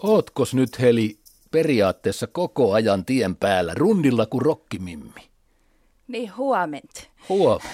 Ootkos nyt, Heli, periaatteessa koko ajan tien päällä, rundilla kuin rokkimimmi? Niin, huomenta. Huomenta.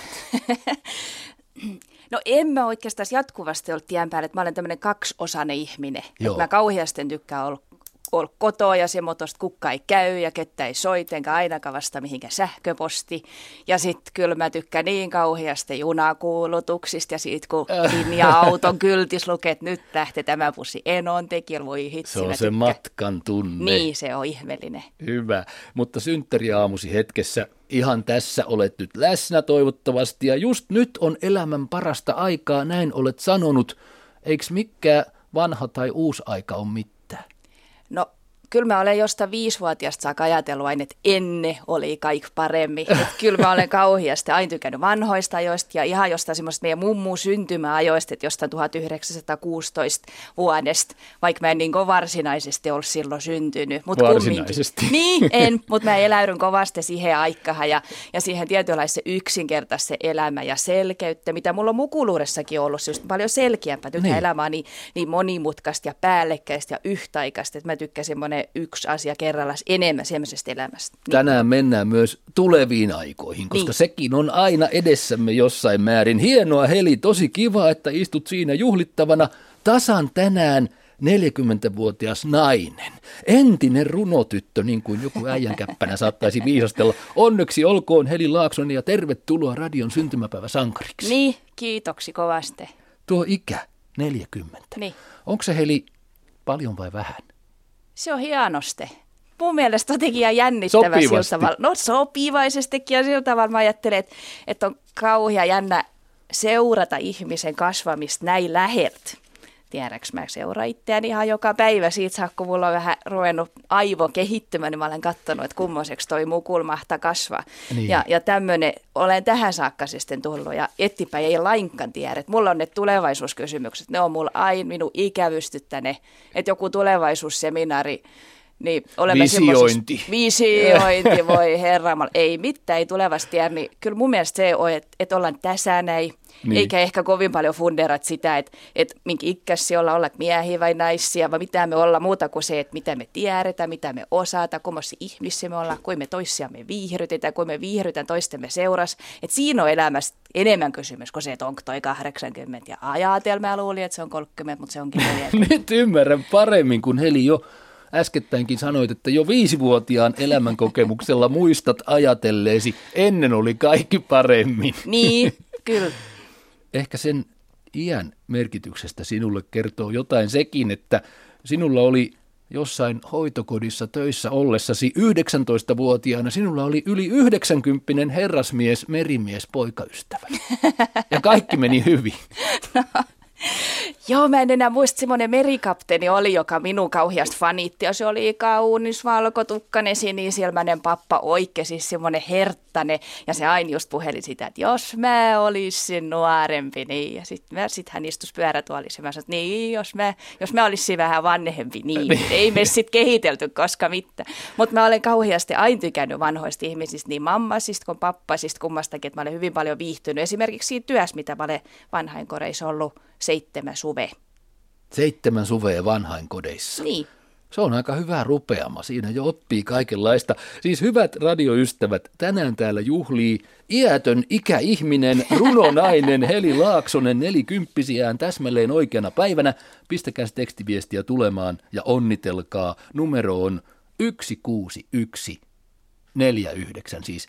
No en mä oikeastaan jatkuvasti ollut tien päällä, että mä olen tämmöinen kaksiosainen ihminen. Mä kauheasti tykkään olla kotoa ja semmoista kukka ei käy ja kettä ei soita, enkä ainakaan vasta mihinkään sähköposti. Ja sitten kyllä mä tykkään niin kauheasti junakuulutuksista ja siitä kun linja-auton kyltis lukee, että nyt lähtee tämä bussi Enon tekijä, voi hitsi. Se on se matkan tunne. Niin, se on ihmeellinen. Hyvä, mutta synttäriaamusi hetkessä ihan tässä olet nyt läsnä toivottavasti ja just nyt on elämän parasta aikaa, näin olet sanonut. Eiks mikään vanha tai uusi aika ole mitään? No, kyllä mä olen jostain 5-vuotiaasta saakka ajatellut aina, että ennen oli kaikki paremmin. Että kyllä mä olen kauheasti aina tykännyt vanhoista ajoista ja ihan jostain semmoista meidän mummun syntymäajoista, että jostain 1916 vuodesta, vaikka mä en niin varsinaisesti ollut silloin syntynyt. Varsinaisesti? Niin, mutta mä eläydyn kovasti siihen aikaan ja siihen tietynlaisen yksinkertaisen elämä ja selkeyttä, mitä mulla on mukuluudessakin ollut, se just paljon selkeämpää. Nyt elämä on niin monimutkaista ja päällekkäistä ja yhtäaikaista, että mä tykkäsin semmoinen yksi asia kerrallaan enemmän semmoisesta elämästä. Niin. Tänään mennään myös tuleviin aikoihin, koska sekin on aina edessämme jossain määrin. Hienoa, Heli, tosi kiva, että istut siinä juhlittavana. Tasan tänään 40-vuotias nainen, entinen runotyttö, niin kuin joku äijänkäppänä saattaisi viisastella. Onneksi olkoon Heli Laaksonen ja tervetuloa radion syntymäpäiväsankariksi. Niin, kiitoksi kovasti. Tuo ikä, 40. Niin. Onko se, Heli, paljon vai vähän? Se on hienosti. Mun mielestä jotenkin ihan jännittävä sillä tavalla. No sopivaisestikin ja sillä tavalla mä ajattelen, että on kauhean jännä seurata ihmisen kasvamista näin läheltä. Tiedätkö, mä seuraan itseäni ihan joka päivä siitä saakka, kun mulla on vähän ruvennut aivo kehittymään, niin mä olen katsonut, että kummoiseksi toi mukul mahtaa kasvaa. Niin. Ja tämmöinen, olen tähän saakka sitten tullut ja eteenpäin ei lainkaan tiedä. Mulla on ne tulevaisuuskysymykset, ne on mulla aina minun ikävystyttäne, että joku tulevaisuusseminaari, niin olemme visiointi, voi herramalla, ei mitään, ei tulevasti tiedä, niin kyllä mun mielestä se on, että ollaan tässä näin, eikä ehkä kovin paljon funderat sitä, että minkä ikäisiä olla miehiä vai naisia, vai mitä me ollaan muuta kuin se, että mitä me tiedetään, mitä me osataan, kummoisia ihmisiä me ollaan, kuin me toisiamme viihdytetään, kuin me viihdytään toistemme seurassa, että siinä on elämässä enemmän kysymys kuin se, että onko toi 80 ja ajatelma, mä luulin, että se on 30, mutta se onkin 40. Nyt ymmärrän paremmin, kun Heli jo äskettäinkin sanoit, että jo 5-vuotiaan elämänkokemuksella muistat ajatelleesi, ennen oli kaikki paremmin. Niin, kyllä. Ehkä sen iän merkityksestä sinulle kertoo jotain sekin, että sinulla oli jossain hoitokodissa töissä ollessasi 19-vuotiaana, sinulla oli yli 90 herrasmies, merimies, poikaystävä. Ja kaikki meni hyvin. No. Joo, mä en enää muista, semmoinen merikapteeni oli, joka minun kauheasti fanitti, ja se oli kaunis, valkotukkainen, sinisilmäinen pappa, oikein siis semmoinen herttainen, ja se aina just puheli sitä, että jos mä olisin nuorempi, niin, ja sitten hän istus pyörätuolissa, ja mä sanoin, että niin, jos mä olisin vähän vanhempi, niin, ei me sitten kehitelty koska mitään, mutta mä olen kauheasti aina tykännyt vanhoista ihmisistä, niin mammasista kuin pappasista, kummastakin, että mä olen hyvin paljon viihtynyt, esimerkiksi siinä työssä, mitä mä olen vanhainkoreissa ollut 7 suvea. 7 suvea vanhainkodeissa. Niin. Se on aika hyvä rupeama. Siinä jo oppii kaikenlaista. Siis hyvät radioystävät, tänään täällä juhlii iätön ikäihminen, runonainen Heli Laaksonen 40-vuotiaan täsmälleen oikeana päivänä. Pistäkää tekstiviestiä tulemaan ja onnitelkaa. Numero on 16149, siis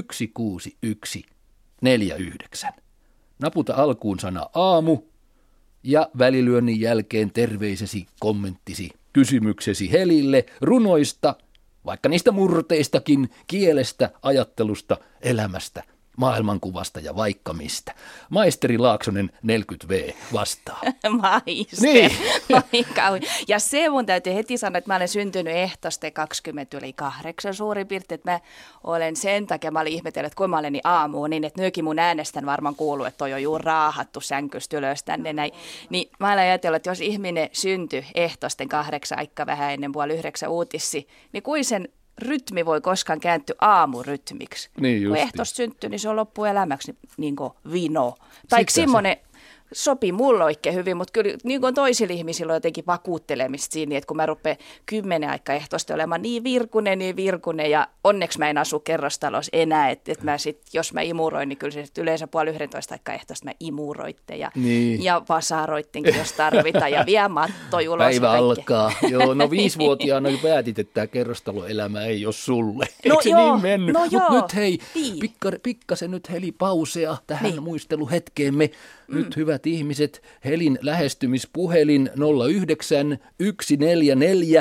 16149. Naputa alkuun sana aamu ja välilyönnin jälkeen terveisesi, kommenttisi, kysymyksesi Helille runoista, vaikka niistä murteistakin, kielestä, ajattelusta, elämästä, maailmankuvasta ja vaikka mistä. Maisteri Laaksonen 40V vastaa. Maisteri. Niin. Ja se mun täytyy heti sanoa, että mä olen syntynyt ehtoosti 28 suurin piirtein, että mä olen sen takia, mä olin ihmetellyt, että kun mä olen niin aamuun, niin että nytkin mun äänestän varmaan kuuluu, että toi on juuri raahattu sänkystä ylös tänne näin. Niin mä olen ajatellut, että jos ihminen syntyi ehtoosten 8 aika vähän ennen 8:30 uutissi, niin kuin sen rytmi voi koskaan kääntyä aamurytmiksi. Niin kun ehtoosta syntyy, niin se on loppuelämäksi niin kuin vino. Tai semmoinen sopi mulle oikein hyvin, mutta kyllä niin kuin toisilla ihmisillä on jotenkin vakuuttelemista siinä, että kun mä rupean 10 aikaa ehtoosti olemaan niin virkunen ja onneksi mä en asu kerrostalossa enää, että mä sit, jos mä imuroin, niin kyllä se yleensä 10:30 aikaa ehtoosti mä imuroitte ja vasaroittinkin, jos tarvitaan ja vie matto ulos. Päivä alkaa. Joo, no 5-vuotiaana jo päätit, että tämä kerrostaloelämä ei ole sulle. No eikö se joo, niin mennyt? no Mutta joo. nyt hei, Niin. pikkasen nyt Heli pausea tähän Niin. muisteluhetkeemme. Nyt hyvät ihmiset, Helin lähestymispuhelin 09 144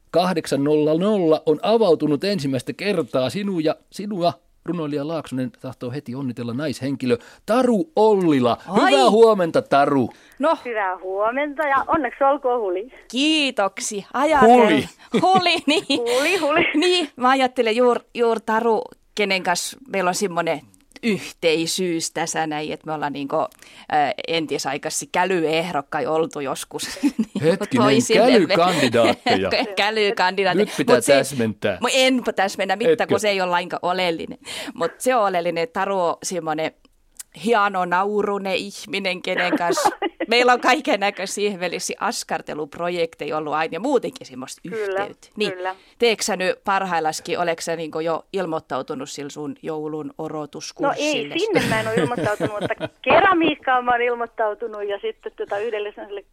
800 on avautunut ensimmäistä kertaa. Sinua runoilija Laaksonen tahtoo heti onnitella naishenkilö Taru Ollila. Ai. Hyvää huomenta, Taru. No, Hyvää huomenta ja onneksi olkoon Huli. kiitoksi. Huli. Huli, niin. Huli. Niin, mä ajattelen juuri Taru, kenen kanssa meillä on semmoinen yhteisyys tässä näin, että me ollaan niinku, entisaikaisesti kälyehdokkai oltu joskus. Hetkinen, kälykandidaatteja. Kälykandidaatteja. Nyt pitää täsmentää. Enpä täsmennä mitään, Etkö? kun se ei ole lainkaan oleellinen. Mutta se on oleellinen, että Taru on semmoinen hieno naurune ihminen, kenen kanssa meillä on kaiken näköisiä ihmeellisiä askarteluprojekteja ollut aina ja muutenkin semmoista yhteyttä. Niin, kyllä. teekö sä nyt parhaillaskin, oletko sä niin jo ilmoittautunut sillä sun joulun No odotuskurssille? ei, sinne mä en ole ilmoittautunut, mutta keramiikkaan mä oon ilmoittautunut ja sitten yhdelle sellaiselle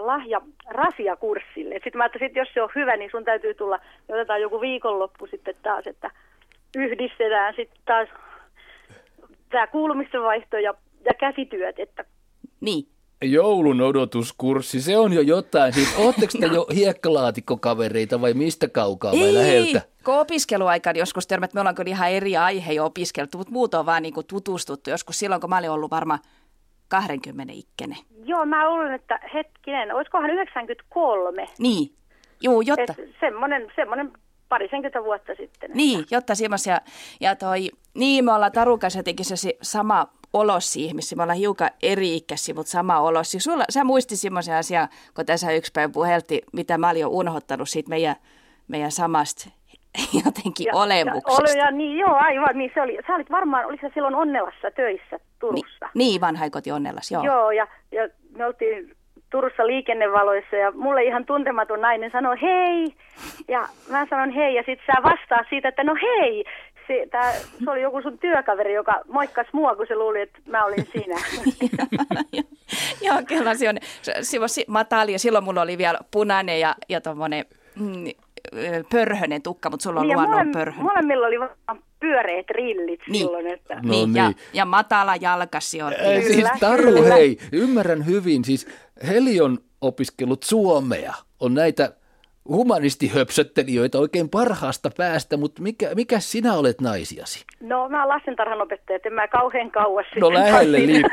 lahja-rasia-kurssille. Sitten mä ajattelin, että jos se on hyvä, niin sun täytyy tulla, niin otetaan joku viikonloppu sitten taas, että yhdistetään sitten taas tämä kuulumistenvaihto ja käsityöt, että Niin. Joulun odotuskurssi, se on jo jotain. Siis, ootteko te jo hiekkalaatikkokavereita vai mistä kaukaa vai läheltä? kun opiskeluaikana joskus törmät, me ollaan kyllä ihan eri aihe jo opiskeltu, mutta muut on vaan niinku tutustuttu joskus silloin, kun mä olin ollut varmaan 20 ikkäinen. joo, mä luulen, että hetkinen, olisikohan 93, Niin, juu, jotta. että semmoinen parisenkymmentä vuotta sitten. Niin, jotta semmoisia, ja niin me ollaan Tarun kanssa jotenkin se sama olossi ihmisiä, me ollaan hiukan eri-ikäisiä, mutta sama olossi. Sä muistit semmoisen asian, kun tässä yksi päivä puheltiin, mitä mä olin jo unohtanut siitä meidän samasta jotenkin olemuksesta. Niin, joo, aivan, niin se oli, sä olit varmaan, oliko sä silloin Onnelassa töissä Turussa? Niin, vanhaikoti Onnelassa, joo. Joo, ja me oltiin Turussa liikennevaloissa ja mulle ihan tuntematon nainen sanoi hei, ja mä sanon hei, ja sit sä vastaat siitä, että no hei, se oli joku sun työkaveri, joka moikkasi mua, kun se luuli, että mä olin sinä. Joo, kyllä se on matali, ja silloin mulla oli vielä punainen ja tommonen pörhönen tukka, mutta sulla on luonnon pörhönen. Molemmilla oli vaan pyöreät rillit silloin. Että... No niin. Ja matala jalkasi on. Siis Taru, hei, ymmärrän hyvin. Siis Heli on opiskellut suomea, on näitä humanistihöpsöttelijöitä oikein parhaasta päästä, mutta mikä sinä olet naisiasi? No mä oon lastentarhanopettaja, että en mä kauhean kauas. No lähelle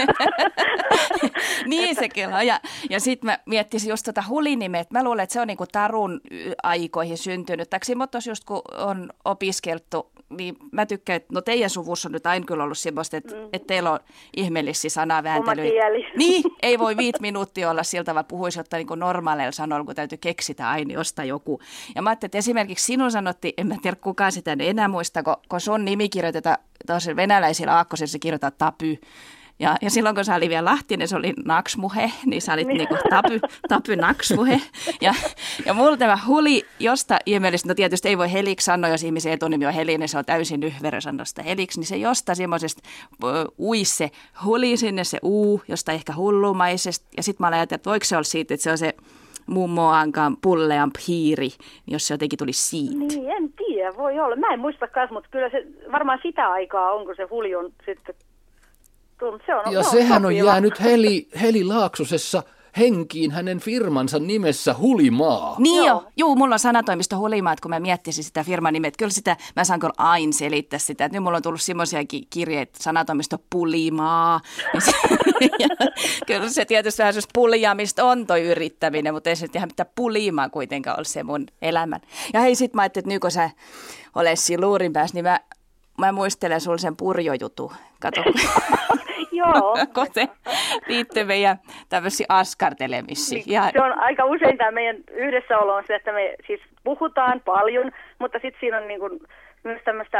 Niin se kyllä. Ja sitten mä miettisin just Huli-nimeä, että mä luulen, että se on niinku Tarun aikoihin syntynyt. Tai semmoitos just kun on opiskeltu, niin mä tykkään, että no teidän suvussa on nyt aina kyllä ollut semmoista, että teillä on ihmeellisiä sanavääntelyitä. Niin, ei voi 5 minuuttia olla siltä, vaan puhuisi jotain niin normaaleilla sanoilla, kun täytyy keksitä aina jostain joku. Ja mä ajattelin, että esimerkiksi sinun sanottiin, en mä tiedä kukaan sitä enää muista, kun sun nimi kirjoitetaan, toisella venäläisillä aakkosilla se kirjoitetaan Tapy. Ja silloin kun sä oli vielä Lahtinen, se oli Naksmuhe, niin sä olit niinku Tapy Naksmuhe. Ja mulla tämä Huli, josta ihmeellisesti, no tietysti ei voi Heliksi sanoa, jos ihmisen etunimi on Heli, niin se on täysin yhverä sanoa sitä Heliksi, niin se jostain semmoisesta uisi se Huli sinne, se josta ehkä hullumaisesta. Ja sitten mä ajattelin, että voiko se olla siitä, että se on se mummo Ankan pullean piiri, jos se jotenkin tuli siitä. Niin, en tiedä, voi olla. Mä en muistakaan, mutta kyllä se varmaan sitä aikaa on, kun se Huli on sitten... Ja sehän on jäänyt Heli Laaksosessa henkiin hänen firmansa nimessä Hulimaa. Niin joo, mulla on sanatoimisto Hulimaa, että kun mä miettisin sitä firman nimeä, kyllä sitä, mä saan kyllä aina selittää sitä, että nyt mulla on tullut semmoisiakin kirjeitä, sanatoimisto Pulimaa. Ja kyllä se tietysti vähän sellaista puljaamista on toi yrittäminen, mutta ei se ihan mitään Pulimaa kuitenkaan ole se mun elämän. Ja hei, sit mä ajattelin, että nyt kun sä olet siinä luurin päässä, niin mä muistelen sulle sen purjojutu. Kato. Joo. Kun se liittyy meidän tämmöisiin askartelemisiin. Niin, se on aika usein tämä meidän yhdessäolo on se, että me siis puhutaan paljon, mutta sitten siinä on niin kuin myös tämmöistä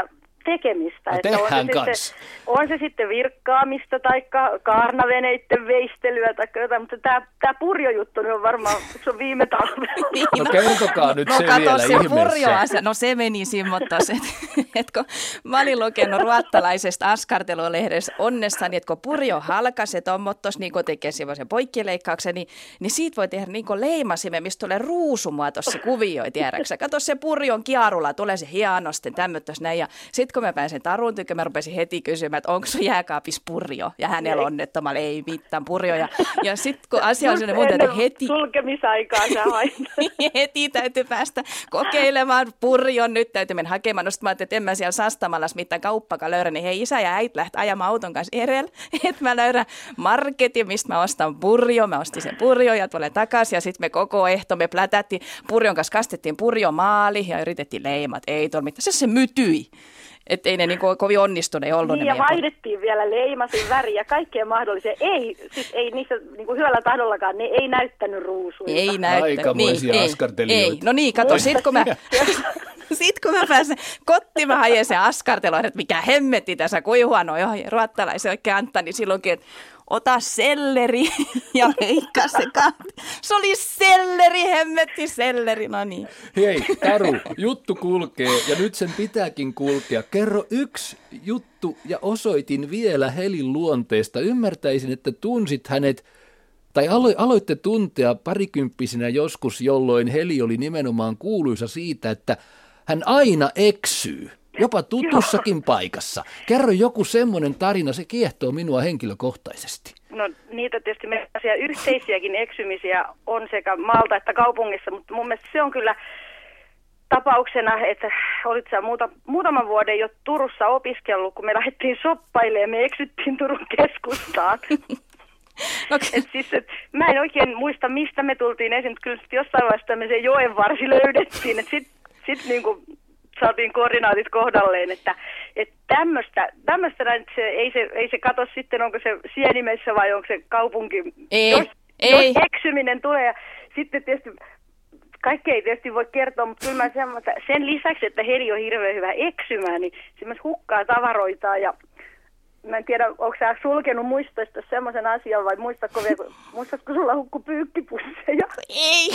tekemistä. No, että on se sitten virkkaamista tai kaarnaveneiden veistelyä tai jotain, mutta tämä purjojuttu on varmaan, se on viime talvella. No kertokaa nyt se vielä ihmeessä. No se meni simmottas, että kun mä olin lukenut ruottalaisesta askartelulehdessä onnessani, että kun purjo halkasi, että on mottos niin tekee semmoisen poikkileikkauksen, niin siitä voi tehdä niin kuin leimasimme, mistä tulee ruusumuotoisia kuvioita, tiedäksä. Kato se purjon kiarulla, tulee se hienosti tämmöttäs näin. Ja sitten kun mä pääsin Tarun tykö, mä rupesin heti kysymään, että onko sun jääkaapissa purjo? Ja hänellä onnettomalla ei mitään purjo. Ja sitten kun asia on sellainen muuta, että heti... Sulkemisaikaa sä hain. Heti täytyy päästä kokeilemaan purjon. Nyt täytyy mennä hakemaan. No, mä ajattelin, että en mä siellä Sastamalassa mitään kauppakaan löydä, niin hei, isä ja äiti lähti ajamaan auton kanssa erel, että mä löydän marketin, mistä mä ostan purjo. Mä ostin sen purjo ja tulen takaisin ja sitten me koko ehto, me plätättiin purjon kanssa, kastettiin purjomaali ja yritettiin leimat. Ei tuolla mitään. Se mytyi. Että ei ne niin kovin onnistuneet ollut. Niin, ja vaihdettiin vielä leimasin väriä, kaikkea mahdollisia. Ei niissä niin hyvällä tahdollakaan, ne ei näyttänyt ruusuja. Ei näyttänyt. Aikamoisia askartelijoita. Ei. No niin, kato, sit kun mä pääsen kotiin, mä hajen sen askartelun, että mikä hemmetti tässä, kuin huono ruottalaisen oikein antaa, niin silloinkin, että ota selleri ja leikkaa se kahti. Se oli selleri, hemmetti selleri, no niin. Hei, Taru, juttu kulkee ja nyt sen pitääkin kulkea. Kerro yksi juttu ja osoitin vielä Helin luonteesta. Ymmärtäisin, että tunsit hänet, tai aloitte tuntea parikymppisenä joskus, jolloin Heli oli nimenomaan kuuluisa siitä, että hän aina eksyy. Jopa tutussakin paikassa. Kerro joku semmoinen tarina, se kiehtoo minua henkilökohtaisesti. No niitä tietysti meillä yhteisiäkin eksymisiä on sekä maalta että kaupungissa, mutta mun mielestä se on kyllä tapauksena, että olit sä muutaman vuoden jo Turussa opiskellut, kun me lähdettiin shoppailemaan, me eksyttiin Turun keskustaan. Mä en oikein muista, mistä me tultiin esiin, mutta kyllä jossain vaiheessa tämmöisen joen varsi löydettiin, että sit niinku saatiin koordinaatit kohdalleen, että tämmöistä ei se katso sitten, onko se Sienimessä vai onko se kaupunki. Jos eksyminen tulee, ja sitten tietysti kaikkea ei tietysti voi kertoa, mutta kyllä mä sen lisäksi, että Heli on hirveän hyvä eksymään, niin se myös hukkaa tavaroitaan ja mä en tiedä, onko sä sulkenut muistoista semmoisen asian vai muistatko sulla hukku pyykkipusseja? Ei.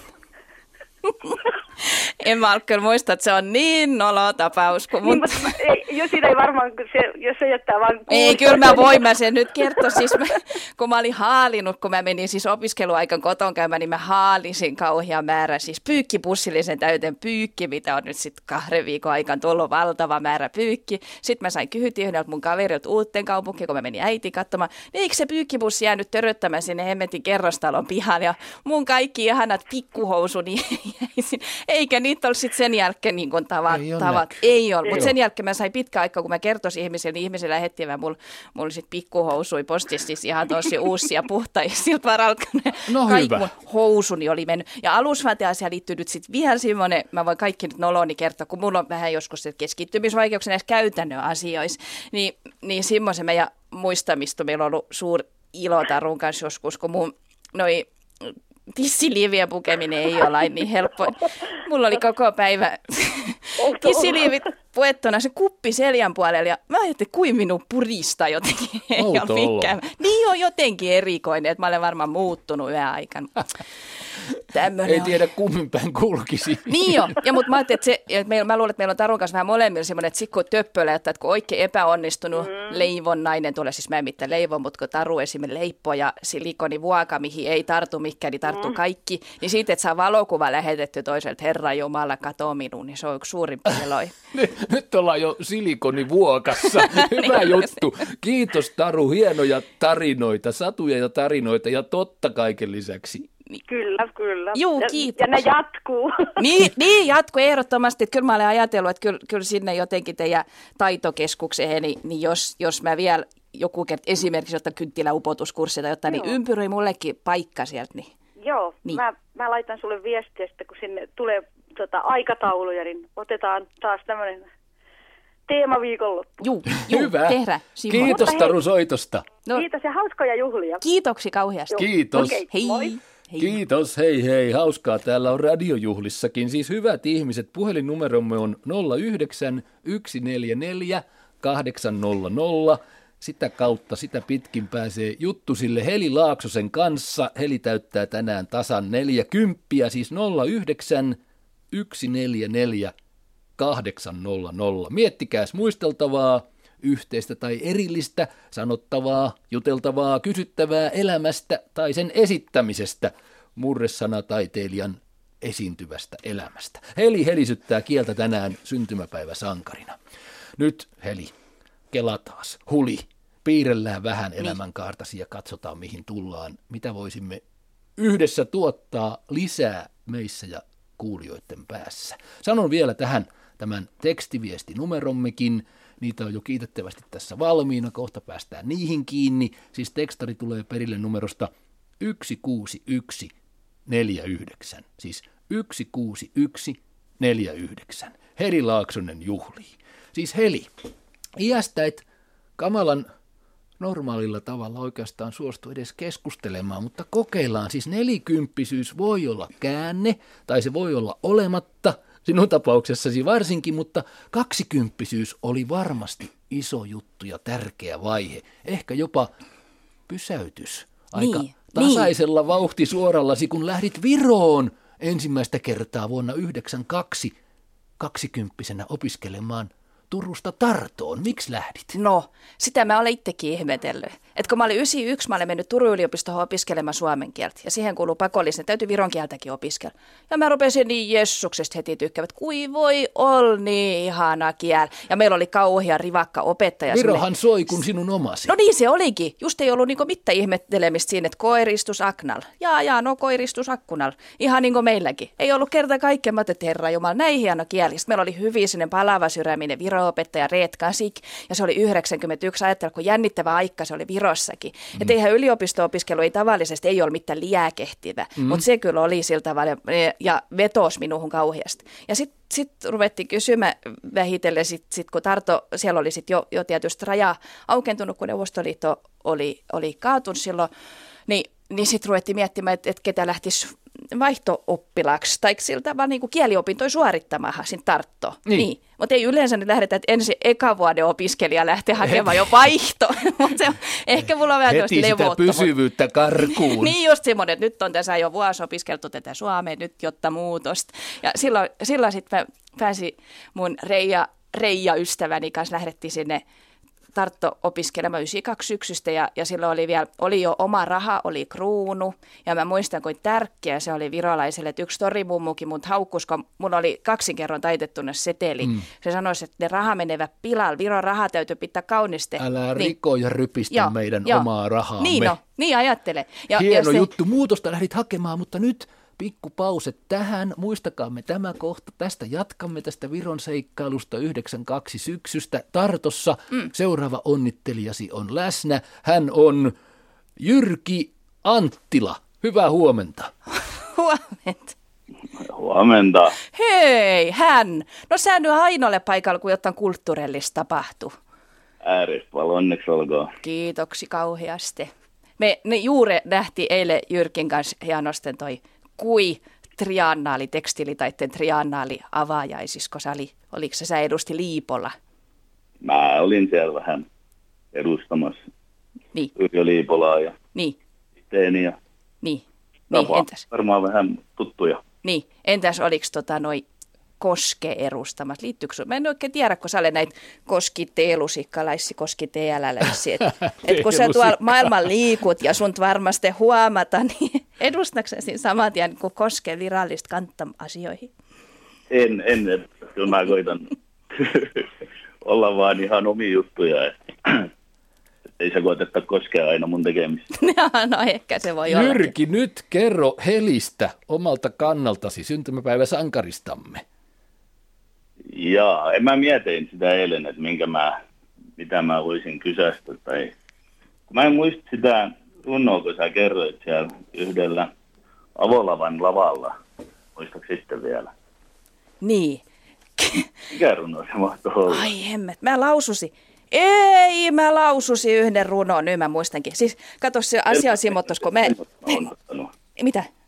En mä kyllä muista, että se on niin nolo tapaus. Jos siitä ei varmaan, jos se jättää vaan kuulta. Ei, kyllä mä voin sen nyt kertoa. Siis kun mä olin haalinut, kun mä menin siis opiskeluaikan koton käymään, niin mä haalisin kauhean määrä. Siis pyykkipussillisen täyteen pyykki, mitä on nyt sitten 2 viikon aikana tullut valtava määrä pyykki. Sitten mä sain kyhytin yhdeltä mun kaverilta Uuttenkaupunkiin, kun mä menin äiti katsomaan. Niin eikö se pyykkipussi jäänyt töröttämään sinne hemmetin kerrostalon pihaan ja mun kaikki ihanat pikkuhousuni eikä niitä ollut sitten sen jälkeen niin kuin tavat. Ei ollut, mutta sen jälkeen mä sain pitkä aikaa, kun mä kertoisin ihmisille, niin ihmisille lähettiin vähän, mulla sitten pikkuhousui postissa siis ihan tosi uusia puhtaja siltä varalta, no kaikki mun housuni oli mennyt. Ja alusvaateasia liittyy nyt sitten vielä semmoinen, mä voin kaikki nyt noloni kertoa, kun mulla on vähän joskus keskittymisvaikeuksia näissä käytännön asioissa, niin semmoisen ja muistamista meillä on ollut suuri ilo Tarun kanssa joskus, kun mun tissiliivien pukeminen ei ole niin helppoa. Mulla oli koko päivä tissiliivit puettuna se kuppi seljän puolella ja mä ajattelin, kuin minun purista jotenkin. Niin on jotenkin erikoinen, että mä olen varmaan muuttunut yhden aikana. Ei tiedä kummin päin kulkisi. Niin jo, mutta mä ajattelin, että mä luulen, että meillä on Tarun kanssa vähän molemmilla semmoinen, että kun töppöllä, että kun oikein epäonnistunut leivon nainen tulee, siis mä en mitään leivon, mutta kun Taru esimerkiksi leippo ja silikonivuoka, mihin ei tartu mikään, niin tarttuu kaikki, niin siitä, että saa valokuva lähetetty toiselta Herran Jumala katoo minun, niin se on yksi suurimpia eloja. Nyt ollaan jo silikonivuokassa. Hyvä juttu. Kiitos Taru, hienoja tarinoita, satuja ja tarinoita ja totta kaiken lisäksi. Kyllä. Juu, kiitos. Ja ne jatkuu. Niin jatkuu ehdottomasti. Että kyllä mä olen ajatellut, että kyllä sinne jotenkin teidän taitokeskukseen, niin jos mä vielä joku kerta esimerkiksi ottaa kynttiläupotuskurssia tai jotain, niin ympyröi mullekin paikka sieltä. Niin. Joo, niin. Mä laitan sulle viestiä, että kun sinne tulee aikatauluja, niin otetaan taas tämmöinen teemaviikonloppu. Juu, hyvä. Tehdään. Kiitos Taru soitosta. No, kiitos ja hauskoja juhlia. Kiitoksia kauheasti. Kiitos. Okay, hei. Moi. Hei. Kiitos, hei. Hauskaa täällä on radiojuhlissakin. Siis hyvät ihmiset, puhelinnumeromme on 09 144 800. Sitä kautta, sitä pitkin pääsee juttusille Heli Laaksosen kanssa. Heli täyttää tänään tasan 40, siis 09 144 800. Miettikääs muisteltavaa, yhteistä tai erillistä, sanottavaa, juteltavaa, kysyttävää elämästä tai sen esittämisestä, murresanataiteilijan esiintyvästä elämästä. Heli helisyttää kieltä tänään syntymäpäiväsankarina. Nyt Heli, kelataas, huli, piirrellään vähän elämänkaartasi ja katsotaan mihin tullaan. Mitä voisimme yhdessä tuottaa lisää meissä ja kuulijoiden päässä. Sanon vielä tähän tämän tekstiviestinumerommekin. Niitä on jo kiitettävästi tässä valmiina, kohta päästään niihin kiinni. Siis tekstari tulee perille numerosta 16149. Siis 16149. Heli Laaksonen juhlii. Siis Heli, iästä et kamalan normaalilla tavalla oikeastaan suostu edes keskustelemaan, mutta kokeillaan. Siis 40-syys voi olla käänne, tai se voi olla olematta, sinun tapauksessasi varsinkin, mutta 20-syys oli varmasti iso juttu ja tärkeä vaihe. Ehkä jopa pysäytys. Aika tasaisella vauhtisuorallasi, kun lähdit Viroon ensimmäistä kertaa vuonna 1992 20-vuotiaana opiskelemaan Turusta Tartoon. Miksi lähdit? No, sitä mä olen itsekin ihmetellyt. Että kun mä olin 91, mä olin mennyt Turun yliopistoon opiskelemaan suomen kieltä. Ja siihen kuuluu pakollisen, täytyy viron kieltäkin opiskella. Ja mä rupesin niin jessuksesta heti tykkäämään, että kui voi olla niin ihana kiel. Ja meillä oli kauhea rivakka opettaja. Virohan soi kun sinun omasi. No niin se olikin. Just ei ollut niinku mitään ihmettelemistä siinä, että koiristus aknal. No koiristus akkunal. Ihan niin kuin meilläkin. Ei ollut kerta kaikkea, mä että herra jumala, näin hieno kieli. Sitten meillä oli hyvin sinne palavasydäminen viro-opettaja Reet Kasik. Ja se oli 91, ajattelin, kun jännittävä aika se oli Virossakin. Että eihän yliopisto-opiskelu ei tavallisesti ei ole mitään liäkehtivä, mutta se kyllä oli sillä tavalla ja vetosi minuhun kauheasti. Ja sitten ruvettiin kysymään vähitellen, sit, kun Tarto, siellä oli sit jo tietysti raja aukentunut, kun Neuvostoliitto oli kaatunut silloin, niin sitten ruvettiin miettimään, että ketä lähtisi vaihto-oppilaaksi tai siltä vaan niin kieliopintoja suorittamaan sinne Tarttoon. Niin. Mutta ei yleensä nyt lähdetä, että ensin eka vuoden opiskelija lähtee hakemaan jo vaihto. Mutta ehkä mulla on vähän heti sitä pysyvyyttä karkuun. Niin just semmoinen, että nyt on tässä jo vuosi opiskeltu tätä suomea, nyt jotta muutosta. Ja silloin sitten pääsi mun Reija-ystäväni kanssa, lähdettiin sinne Tartto opiskelemaan 92 syksystä ja silloin oli jo oma raha, oli kruunu ja mä muistan kuin tärkeä se oli virolaiselle, että yksi torimummukin mut haukkus, kun mulla oli 2 kerran taitettuna seteli. Se sanoi, että ne raha menevät pilalle, Viron raha täytyy pitää kauniste. Älä riko ja rypistä meidän omaa rahaamme. Niin ajattele. Hieno juttu, muutosta lähdit hakemaan, mutta nyt pikku pause tähän. Muistakaamme tämä kohta. Tästä jatkamme tästä Viron seikkailusta 92 syksystä Tartossa. Seuraava onnittelijasi on läsnä. Hän on Jyrki Anttila. Hyvää huomenta. Huomenta. Huomenta. Hei, hän. No sä nyt ainoalle paikalla, kun jotain kulttuurillista tapahtuu. Äärispalo, onneksi olkoon. Kiitoksi kauheasti. Me juuri nähtiin eilen Jyrkin kanssa hienosten toi triannaali, tekstiilitaitteen triannaali avaajaisissa, kun oliko sä edusti Liipolla? Mä olin siellä vähän edustamassa Yrjö Liipolaa ja Teeniä. Niin, entäs? Varmaan vähän tuttuja. Niin, entäs oliko noi Koske edustamassa? Liittyykö sun? Mä en oikein tiedä, kun sä olet näitä koskiteelusikkalaissi, koskiteeläläisiä. Et kun sä tuolla maailman liikut ja sun varmasti huomata, niin edustatko sä siinä saman tien, kun Koske virallista kanta-asioihin? En. Kyllä mä koitan olla vaan ihan omia juttuja. Ei se koeteta koskea aina mun tekemistä. No ehkä se voi olla. Jyrki, nyt kerro Helistä omalta kannaltasi syntymäpäiväsankaristamme. Jaa, mä mietin sitä eilen, että mitä mä voisin kysästä. Tai mä en muista sitä runoa, kun sä kerroit siellä yhdellä Avolavan lavalla. Muistatko sitten vielä? Niin. Mikä runo se mahtoi olla? Ai hemmet, mä laususin yhden runon, nyt mä muistankin. Siis kato se asia on simottos, kun mä... Mitä?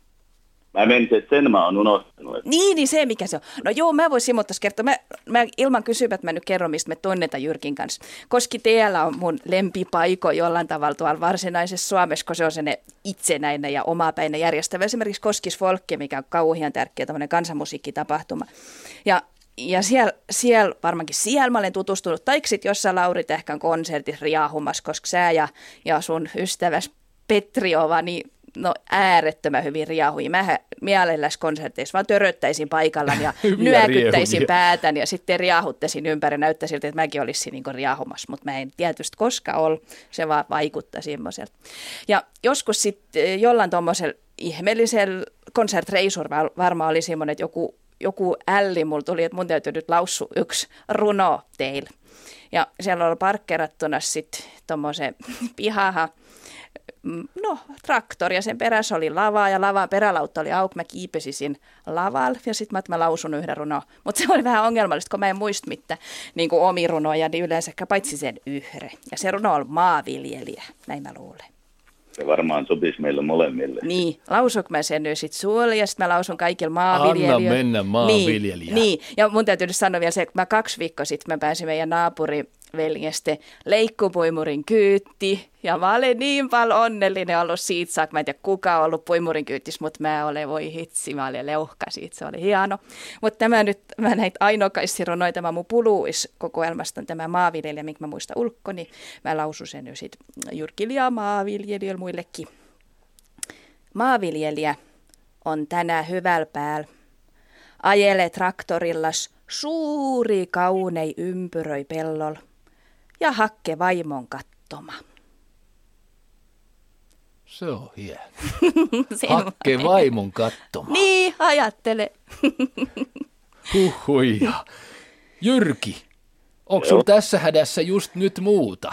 Mä menisin, että sen mä oon unohtanut. Että... Niin se mikä se on. No joo, mä voisin Simo kertoa. Mä ilman kysymättä mä nyt kerron, mistä me tunnetaan Jyrkin kanssa. Koski tiellä on mun lempipaiko jollain tavalla tuolla varsinaisessa Suomessa, kun se on sen itsenäinen ja omapäinen järjestävä. Esimerkiksi Koskis Folke, mikä on kauhean tärkeä tämmöinen kansanmusiikkitapahtuma. Ja siellä varmaankin siellä mä olen tutustunut, tai sitten jossain Lauri Tähkän konsertissa riahumassa, koska sä ja sun ystäväs Petri Ova, niin no äärettömän hyvin riahui. Mä mielellässä konserteissa vaan töröttäisin paikallaan ja nyökyttäisin päätän ja sitten riahuttaisin ympäri. Näyttää siltä, että mäkin olisin niin riahumassa, mutta mä en tietysti koskaan ollut. Se vaan vaikuttaa semmoiselta. Ja joskus sitten jollain tuommoisella ihmeellisellä konsertreisulla varmaan oli semmoinen, että joku älli mulla tuli, että mun täytyy nyt lausua yksi runo teille. Ja siellä oli parkkerattuna sitten tuommoisen pihahan, traktori ja sen perässä oli lava ja lavan perälautta oli auki. Mä kiipesin lavalla ja sitten mä lausun yhden runon. Mutta se oli vähän ongelmallista, kun mä en muista mitään niin omi runoja, niin yleensä paitsi sen yhden. Ja se runo on maanviljelijä, näin mä luulen. Se varmaan sopisi meille molemmille. Niin, lausunko mä sen nyt sitten suolle ja sitten mä lausun kaikille maanviljelijöille. Anna mennä maanviljelijä. Niin, ja mun täytyy nyt sanoa vielä se, että 2 viikkoa sitten mä pääsin meidän naapuriveljestä leikkupuimurin kyytti. Ja mä olen niin paljon onnellinen ollut siitä saakka. Mä en tiedä kuka on ollut puimurin kyyttis, mutta mä olen, voi hitsi, mä olin leuhka siitä, se oli hieno. Mutta mä näitä ainokaisia runoja, tämä mun puluiskokoelmasta on tämä maanviljelijä, minkä mä muistan ulkko, niin mä lausun sen nyt sitten Jyrkille ja maanviljelijöille muillekin. Maanviljelijä on tänään hyvällä päällä. Ajele traktorillas suuri kaunei ympyröi pellol ja hakke vaimon kattoma. Se on hieno. Hakke vaimon kattoma. Niin, ajattele. Huhhuja. Jyrki, onko sun tässä hädässä just nyt muuta?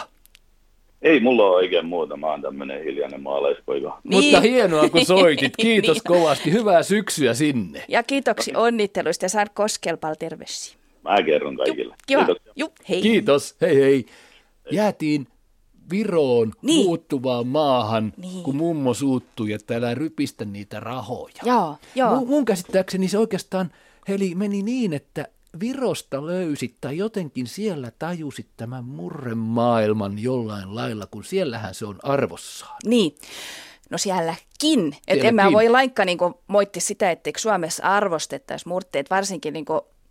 Ei mulla ole oikein muuta, mä oon tämmönen hiljainen maalaispoika. Niin. Mutta hienoa kun soitit, kiitos niin. Kovasti, hyvää syksyä sinne. Ja kiitoksia onnitteluista ja saan Koskelpal terveisiä. Mä kerron kaikille. Kiitos. Hei. Kiitos, hei. Jäätiin Viroon muuttuvaan maahan, kun mummo suuttui, että älä rypistä niitä rahoja. Joo. Mun käsittääkseni se oikeastaan meni niin, että Virosta löysit tai jotenkin siellä tajusit tämän murremaailman jollain lailla, kun siellähän se on arvossaan. Niin, no sielläkin. Että en mä voi lainkaan niin moittia sitä, etteikö Suomessa arvostettaisi murteet, varsinkin niin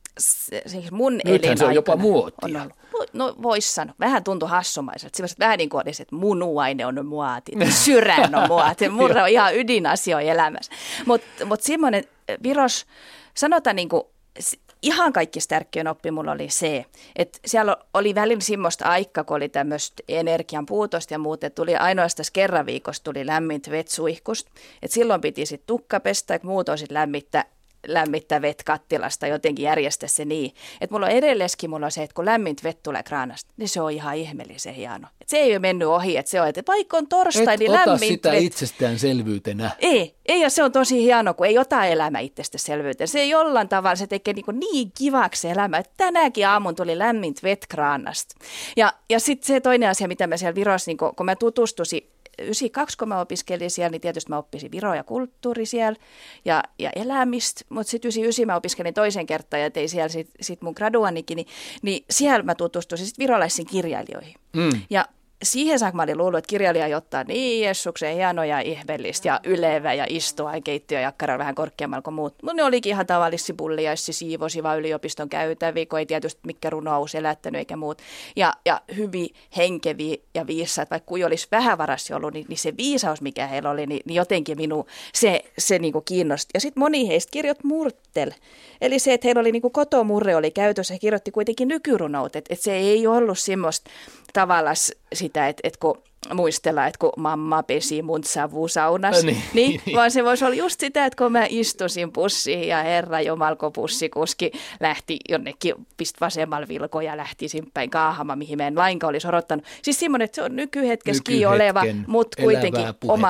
siis mun nythän se on jopa muotia. No vois sanoa. Vähän tuntui hassumaiselta. Se vähän niin kuin olisi, että munuaine on muoti, syrän on muoti. Murre on ihan ydinasioita elämässä. Mutta semmoinen Viros, sanotaan niin kuin, ihan kaikista tärkein oppi mulla oli se, että siellä oli välillä semmoista aikaa, kun oli tämmöistä energian puutosta ja muuta, että tuli ainoastaan kerran viikossa tuli lämmintä vetsuihkusta. Että silloin piti sitten tukka pestä, että muut olisi lämmittää vetkattilasta, jotenkin järjestää se niin. Että mulla on edelleenkin se, että kun lämmintä vettä tulee kraanasta, niin se on ihan ihmeellisen hieno. Et se ei ole mennyt ohi, että se on, että vaikka on torstai, niin lämmintä vettä. Et ota sitä itsestäänselvyytenä. Ei, ja se on tosi hieno, kun ei ota elämä itsestäänselvyytenä. Se jollain tavalla se tekee niin kivaksi elämää, että tänäkin aamun tuli lämmintä vettä kraanasta. Ja sitten se toinen asia, mitä mä siellä Virossa, niin kun mä tutustusin, 92, kun mä opiskelin siellä, niin tietysti mä oppisin viroa ja kulttuuri siellä ja elämistä, mutta sitten 99 mä opiskelin toisen kertaa ja tein siellä sit mun graduanikin, niin siellä mä tutustuin sitten virolaisiin kirjailijoihin. Ja siihen saakka mä olin luullut, että kirjailija ottaa niin Jeesuksen hienoja, ihmeellistä ja ylevä ja istua keittiöjakkaralla vähän korkeammalla kuin muut. Mutta ne olikin ihan tavallisia pulliaisia, siivosi vaan yliopiston käytäviä, kun ei tietysti mikä runous elättänyt eikä muut. Ja hyvin henkeviä ja viisaat, vaikka kui olisi vähävarassa ollut, niin se viisaus, mikä heillä oli, niin jotenkin minua se niinku kiinnosti. Ja sitten moni heistä kirjoitti murtel. Eli se, että heillä oli niinku kotomurre oli käytössä, he kirjoitti kuitenkin nykyrunout, että se ei ollut semmoista tavallaan sitä, että kun muistellaan, että kun mamma pesi mun savusaunassa, niin, vaan se voisi olla just sitä, että kun mä istusin pussiin ja herra jumalko pussikuski lähti jonnekin, pisti vasemmalla vilkoja ja lähti päin kaahama, mihin mä en lainkaan olisi odottanut. Siis semmoinen, että se on nykyhetkessäkin oleva, mutta kuitenkin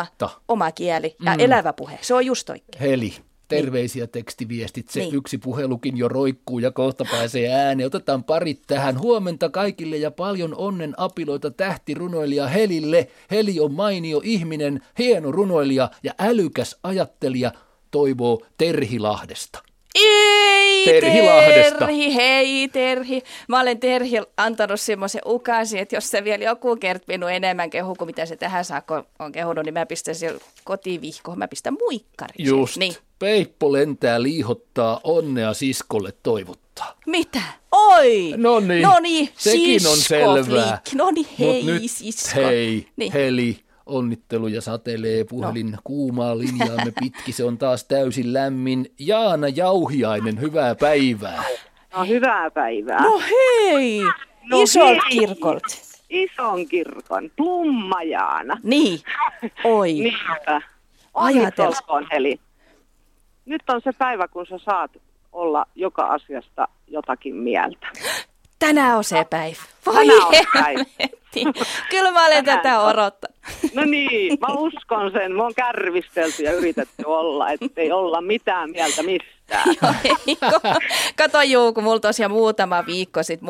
oma kieli ja elävä puhe. Se on just oikein. Heli. Terveisiä tekstiviestit, se yksi puhelukin jo roikkuu ja kohta pääsee ääneen. Otetaan parit tähän. Huomenta kaikille ja paljon onnen apiloita tähtirunoilija Helille. Heli on mainio ihminen, hieno runoilija ja älykäs ajattelija. toivoo Terhilahdesta. Ei, Terhilahdesta. hei Terhi. Mä olen Terhi antanut semmoisen ukasin, että jos se vielä joku kert minun enemmän kehu kuin mitä se tähän saakka on kehunut, niin mä pistän siellä kotivihkoon, mä pistän muikkarin. Just, niin. Peippo lentää liihottaa, onnea siskolle toivottaa. Mitä? Oi! Noniin, sekin on selvää. Noniin, hei nyt, sisko. Hei, niin. Heli, onnitteluja satelee puhelin kuumaa linjaamme pitki, se on taas täysin lämmin. Jaana Jauhiainen, hyvää päivää. No hyvää päivää. No hei, isolta kirkolta. Ison kirkon, Plumma Jaana. Niin, oi. Niinpä. Ajatella. Onnittelkoon, Heli. Nyt on se päivä, kun sä saat olla joka asiasta jotakin mieltä. Tänään on se päivä. Tänään on päivä. Kyllä mä olen tätä odottanut. No niin, mä uskon sen. Mä oon kärvistelty ja yritetty olla, ettei olla mitään mieltä mistään. Kato Juu, kun mulla tosiaan muutama viikko sitten,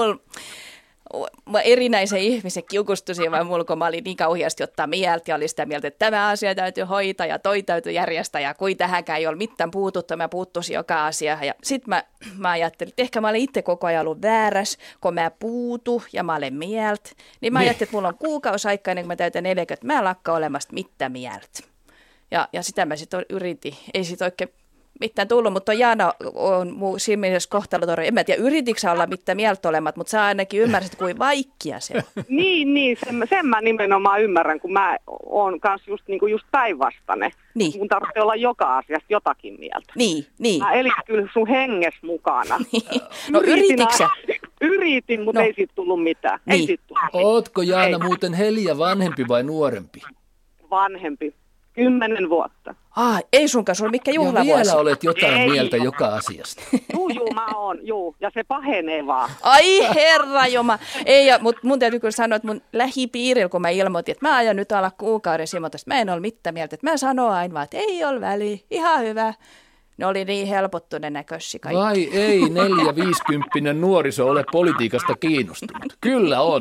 mä erinäisen ihmisen kiukustusin, vai mulla, kun mä olin niin kauheasti ottaa mieltä ja oli sitä mieltä, että tämä asia täytyy hoitaa ja toi täytyy järjestää ja kuin tähänkään ei ole mitään puututtu, mä puuttuisin joka asiaan. Ja sitten mä ajattelin, että ehkä mä olen itse koko ajan ollut väärässä, kun mä puutu ja mä olen mieltä. Niin mä ajattelin, että mulla on kuukausi aikaa ennen kuin mä täytän 40, mä lakkaan olemasta mitään mieltä. Ja sitä mä sitten yritin, ei sit oikein mitään tullut, mutta Jaana on siinä mielessä kohtalotori. En mä tiedä, yritikö sä olla mitään mieltä olemat, mutta sä ainakin ymmärsit, kuin vaikkia se on. Niin, sen mä nimenomaan ymmärrän, kun mä oon kanssa just päinvastainen. Niin. Mun tarvitsee olla joka asiasta jotakin mieltä. Niin. Mä elin kyllä sun henges mukana. Niin. No yritikö sä? Yritin, mutta ei siitä tullut mitään. Niin. Ei siitä tullut mitään. Ootko Jaana muuten Heliä vanhempi vai nuorempi? Vanhempi. 10 vuotta. Ei sun kanssa ole mikään juhlavuosi. Ja vielä olet jotain mieltä joka asiasta. Juu, mä oon, ja se pahenee vaan. Ai herra joma. Ei, mutta mun täytyy kyllä sanoa, että mun lähipiirillä, kun mä ilmoitin, että mä aion nyt olla kuukauden ilmoitusta, mä en ole mitään mieltä, että mä sanon aina vaan, että ei ole väliä, ihan hyvä. Ne oli niin helpottuneen näköisiä kaikki. Vai ei 4-50 nuoriso ole politiikasta kiinnostunut? Kyllä on.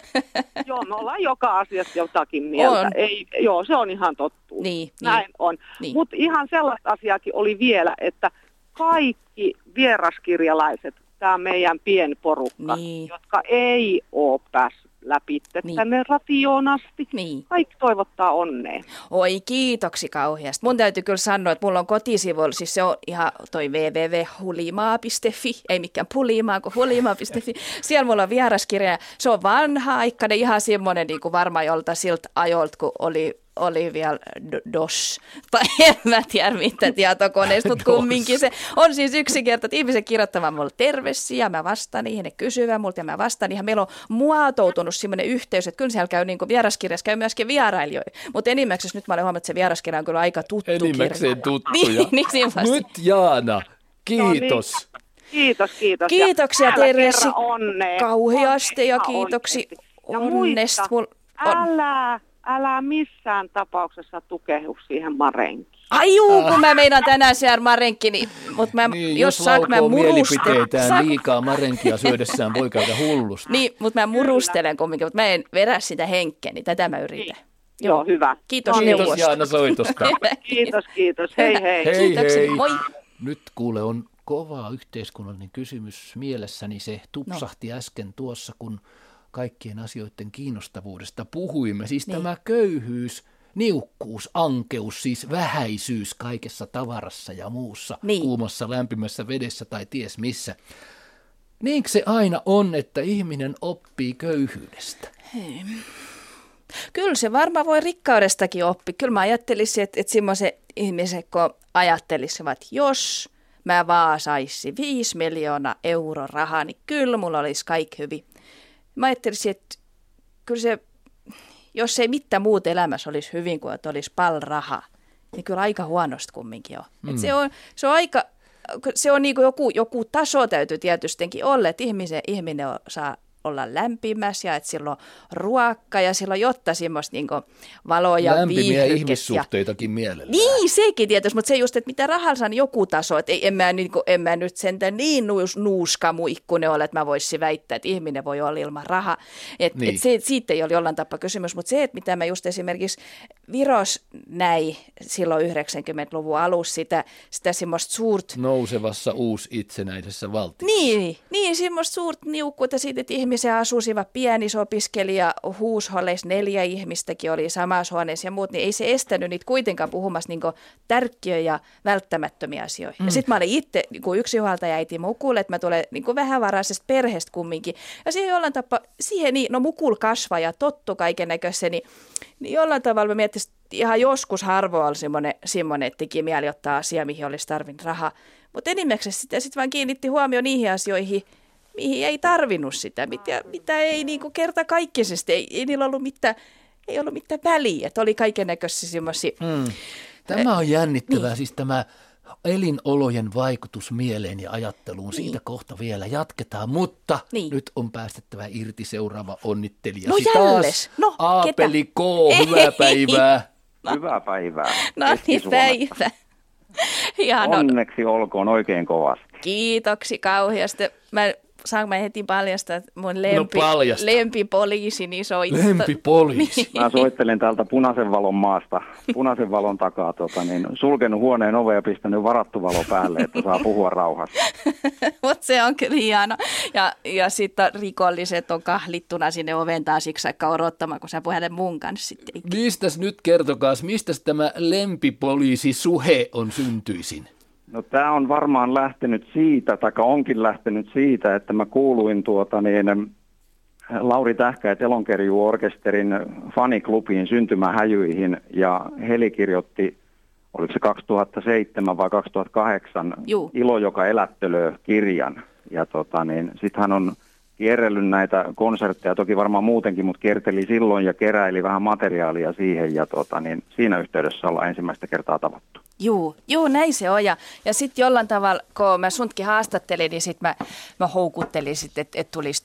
Joo, me ollaan joka asiassa jotakin mieltä. Se on ihan totuus. Niin, näin on. Niin. Mutta ihan sellaista asiaakin oli vielä, että kaikki vieraskirjalaiset, tämä meidän pienporukka, jotka ei ole päässyt läpi tänne ratioon asti. Niin. Kaikki toivottaa onnea. Oi, kiitoksi kauheasti. Mun täytyy kyllä sanoa, että mulla on kotisivuilla, siis se on ihan toi www.hulimaa.fi, ei mikään pulimaa, kuin hulimaa.fi. Siellä mulla on vieraskirja, se on vanha-aikainen, ihan semmoinen niin kuin varmaan jolta siltä ajolta, kun oli vielä DOS, tai en mä tiedä mitä tietokoneista, mutta kumminkin se on siis yksinkertainen, että ihmiset kirjoittavat mulle terveisiä, mä vastaan niihin, ne kysyvät multa ja mä vastaan niihin. Meillä on muotoutunut semmoinen yhteys, että kyllä siellä käy niin kuin vieraskirjassa, käy myöskin vierailijoita, mutta enimmäkseen nyt mä olen huomannut, että se vieraskirja on kyllä aika tuttu kirja. Enimmäkseen tuttuja. Niin, nyt Jaana, kiitos. No niin. Kiitos. Kiitoksia Teresi onnea. Kauheasti ja kiitoksia onnesta. Älä missään tapauksessa tukehdu siihen marenkiin. Ai juu, kun mä meinaan tänään syödä marenkki, mutta jos saat mä mielipiteitään liikaa marenkia syödessään voi käydä hullusti. Niin, mutta mä murustelen kumminkin, mutta mä en vedä sitä henkeä, niin tätä mä yritän. Niin. Joo, hyvä. Kiitos Kiitos Jaana soitosta. Kiitos. Hei. Hei. Moi. Nyt kuule on kova yhteiskunnallinen kysymys mielessäni. Se tupsahti äsken tuossa, kun kaikkien asioiden kiinnostavuudesta puhuimme. Siis tämä köyhyys, niukkuus, ankeus, siis vähäisyys kaikessa tavarassa ja muussa, kuumassa, lämpimässä vedessä tai ties missä. Niinkö se aina on, että ihminen oppii köyhyydestä? Kyllä se varmaan voi rikkaudestakin oppia. Kyllä mä ajattelisin, että semmoiset ihmiset, kun ajattelisivat, että jos mä vaan saisin 5 miljoonaa euroa rahaa, niin kyllä mulla olisi kaikki hyvin. Mä ajattelisin, että kyllä se, jos ei mitään muuta elämässä olisi hyvin kuin että olisi paljon rahaa, niin kyllä aika huonosti kumminkin on. Et se on niin kuin joku taso täytyy tietystikin olla, että ihminen saa olla lämpimässä ja että sillä on ruokka ja sillä on jotta semmoista niin valoa ja lämpimiä viihdykettä. Ihmissuhteitakin mielellään. Niin, sekin tietysti, mutta se just, että mitä rahalla on joku taso, että en mä nyt sentään niin nuuskamuikkunen ole, että mä voisin väittää, että ihminen voi olla ilman rahaa. Niin. Siitä ei ole jollain tapaa kysymys, mutta se, että mitä mä just esimerkiksi Viros näin silloin 90-luvun alussa sitä semmoista nousevassa uusi itsenäisessä valtiossa. Niin semmoista suurta niukkuutta siitä, että ihmisiä asuisivat pienissä opiskelijahuusholleissa, 4 ihmistäkin oli samassa huoneessa ja muut, niin ei se estänyt niitä kuitenkaan puhumassa niin tärkeitä ja välttämättömiä asioita. Ja sitten mä olin itse niin yksinhuoltajaäiti mukulle, että mä tulen niin vähävaraisesta perheestä kumminkin. Ja siihen jollain tapaa, mukul kasvaa ja tottu kaiken näköisen, niin jollain tavalla mä miettisin, ihan joskus harvoin oli semmoinen, että teki mieli ottaa asia, mihin olisi tarvinnut rahaa. Mutta enimmäkseen sitä sitten vaan kiinnitti huomioon niihin asioihin, mihin ei tarvinnut sitä, mitä ei niinku kertakaikkisesti, ei niillä ollut mitään väliä, että oli kaikennäköisiä semmoisia. Tämä on jännittävää, siis tämä elinolojen vaikutus mieleen ja ajatteluun, siitä kohta vielä jatketaan, mutta nyt on päästettävä irti seuraava onnittelija. Taas Aapeli K, hyvää päivää. Hyvää päivää. No niin, päivää. Onneksi olkoon oikein kovasti. Kiitoksi kauheasti. Saanko mä heti paljastaa, että mun lempipoliisini soittaa? Lempipoliisi. Mä soittelen täältä punaisen valon maasta, punaisen valon takaa, sulkenut huoneen oven ja pistänyt varattu valo päälle, että saa puhua rauhassa. Mutta se on kyllä hieno. Ja sitten rikolliset on kahlittuna sinne oven taas siksi aikaa odottamaan, kun sä puhelet mun kanssa sitten. Mistäs nyt kertokaas, mistäs tämä lempipoliisi suhe on syntyisin? No tämä on varmaan lähtenyt siitä, tai onkin lähtenyt siitä, että mä kuuluin Lauri Tähkä- Elonkerjuu-orkesterin faniklubiin syntymähäjyihin, ja Heli kirjoitti, oliko se 2007 vai 2008, Ilo, joka elättelöö -kirjan. Ja sitten hän on kierrellyt näitä konsertteja, toki varmaan muutenkin, mutta kierteli silloin ja keräili vähän materiaalia siihen, ja siinä yhteydessä ollaan ensimmäistä kertaa tavattu. Joo, näin se on. Ja sitten jollain tavalla, kun mä sunkin haastattelin, niin sitten mä houkuttelin, että tulisi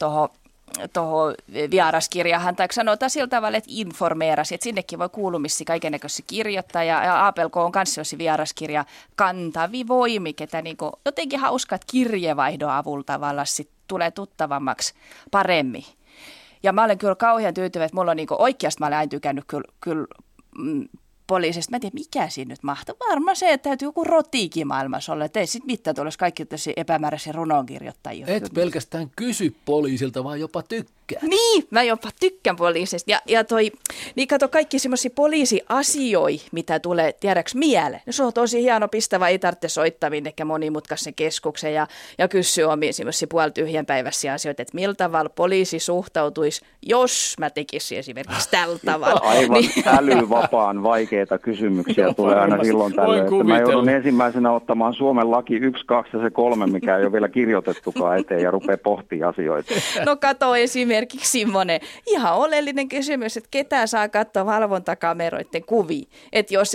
tuohon vieraskirjahan, tai sanotaan sillä tavalla, että informeerasi, että sinnekin voi kuulumissa kaikennäköisiä kirjoittaa, ja Aapel K on kanssa vieraskirja Kantavi voimi, ketä niinku jotenkin hauskat kirjevaihdon avulla tavallaan sit tulee tuttavammaksi paremmin. Ja mä olen kyllä kauhean tyytyväinen, että mulla on niinku oikeasti, mä olen aina tykännyt kyllä poliisista. Mä en tiedä, mikä siinä nyt mahtuu. Varmaan se, että täytyy joku rotiikin maailmassa olla. Että ei sitten mitään tulisi kaikki epämääräisiä runonkirjoittajia. Et pelkästään kysy poliisilta, vaan jopa tykkää. Niin, mä jopa tykkään poliisista. Niin kato kaikki semmoisia poliisiasioita, mitä tulee tiedäks mieleen. No, se on tosi hieno pistävä, ei tarvitse soittaa minnekään monimutkaisen keskuksen ja kysyä omia semmoisia puolityhjänpäiväisiä asioita, että miltä tavalla poliisi suhtautuisi, jos mä tekisin esimerkiksi tällä tavalla. Aivan älyvapaan vaikeita kysymyksiä tulee aina silloin tällöin. Mä joudun ensimmäisenä ottamaan Suomen laki 1, 2 ja se 3, mikä ei ole vielä kirjoitettukaan eteen, ja rupeaa pohtimaan asioita. No kato esimerkiksi semmoinen ihan oleellinen kysymys, että ketä saa katsoa valvontakameroiden kuvia. Että jos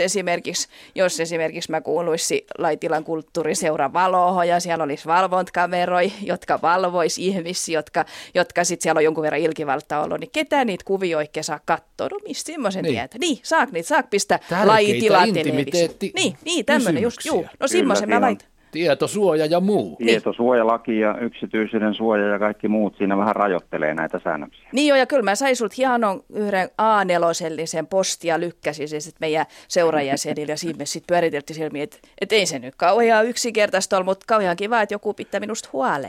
esimerkiksi mä kuuluisin Laitilan kulttuuriseuran valoon ja siellä olisi valvontakameroja, jotka valvoisi ihmisiä, jotka sitten siellä on jonkun verran ilkivaltaa ollut, niin ketä niitä kuvia oikein saa katsoa? No mistä semmoisen tietää? Niin, saako pistää Laitilan televisioon. Niin, tämmöinen just, juu. No semmoisen mä laitan. Tietosuoja ja muu. Tietosuojalaki ja yksityisyyden suoja ja kaikki muut siinä vähän rajoittelee näitä säännöksiä. Niin joo, ja kyllä mä sain sulta hienon yhden A4-sellisen postia lykkäsin se sitten meidän seurajäsenille ja siinä me sitten pyöriteltiin silmiin, että ei se nyt kauhean yksinkertaista ole, mutta kauhean kiva, että joku pitää minusta huole.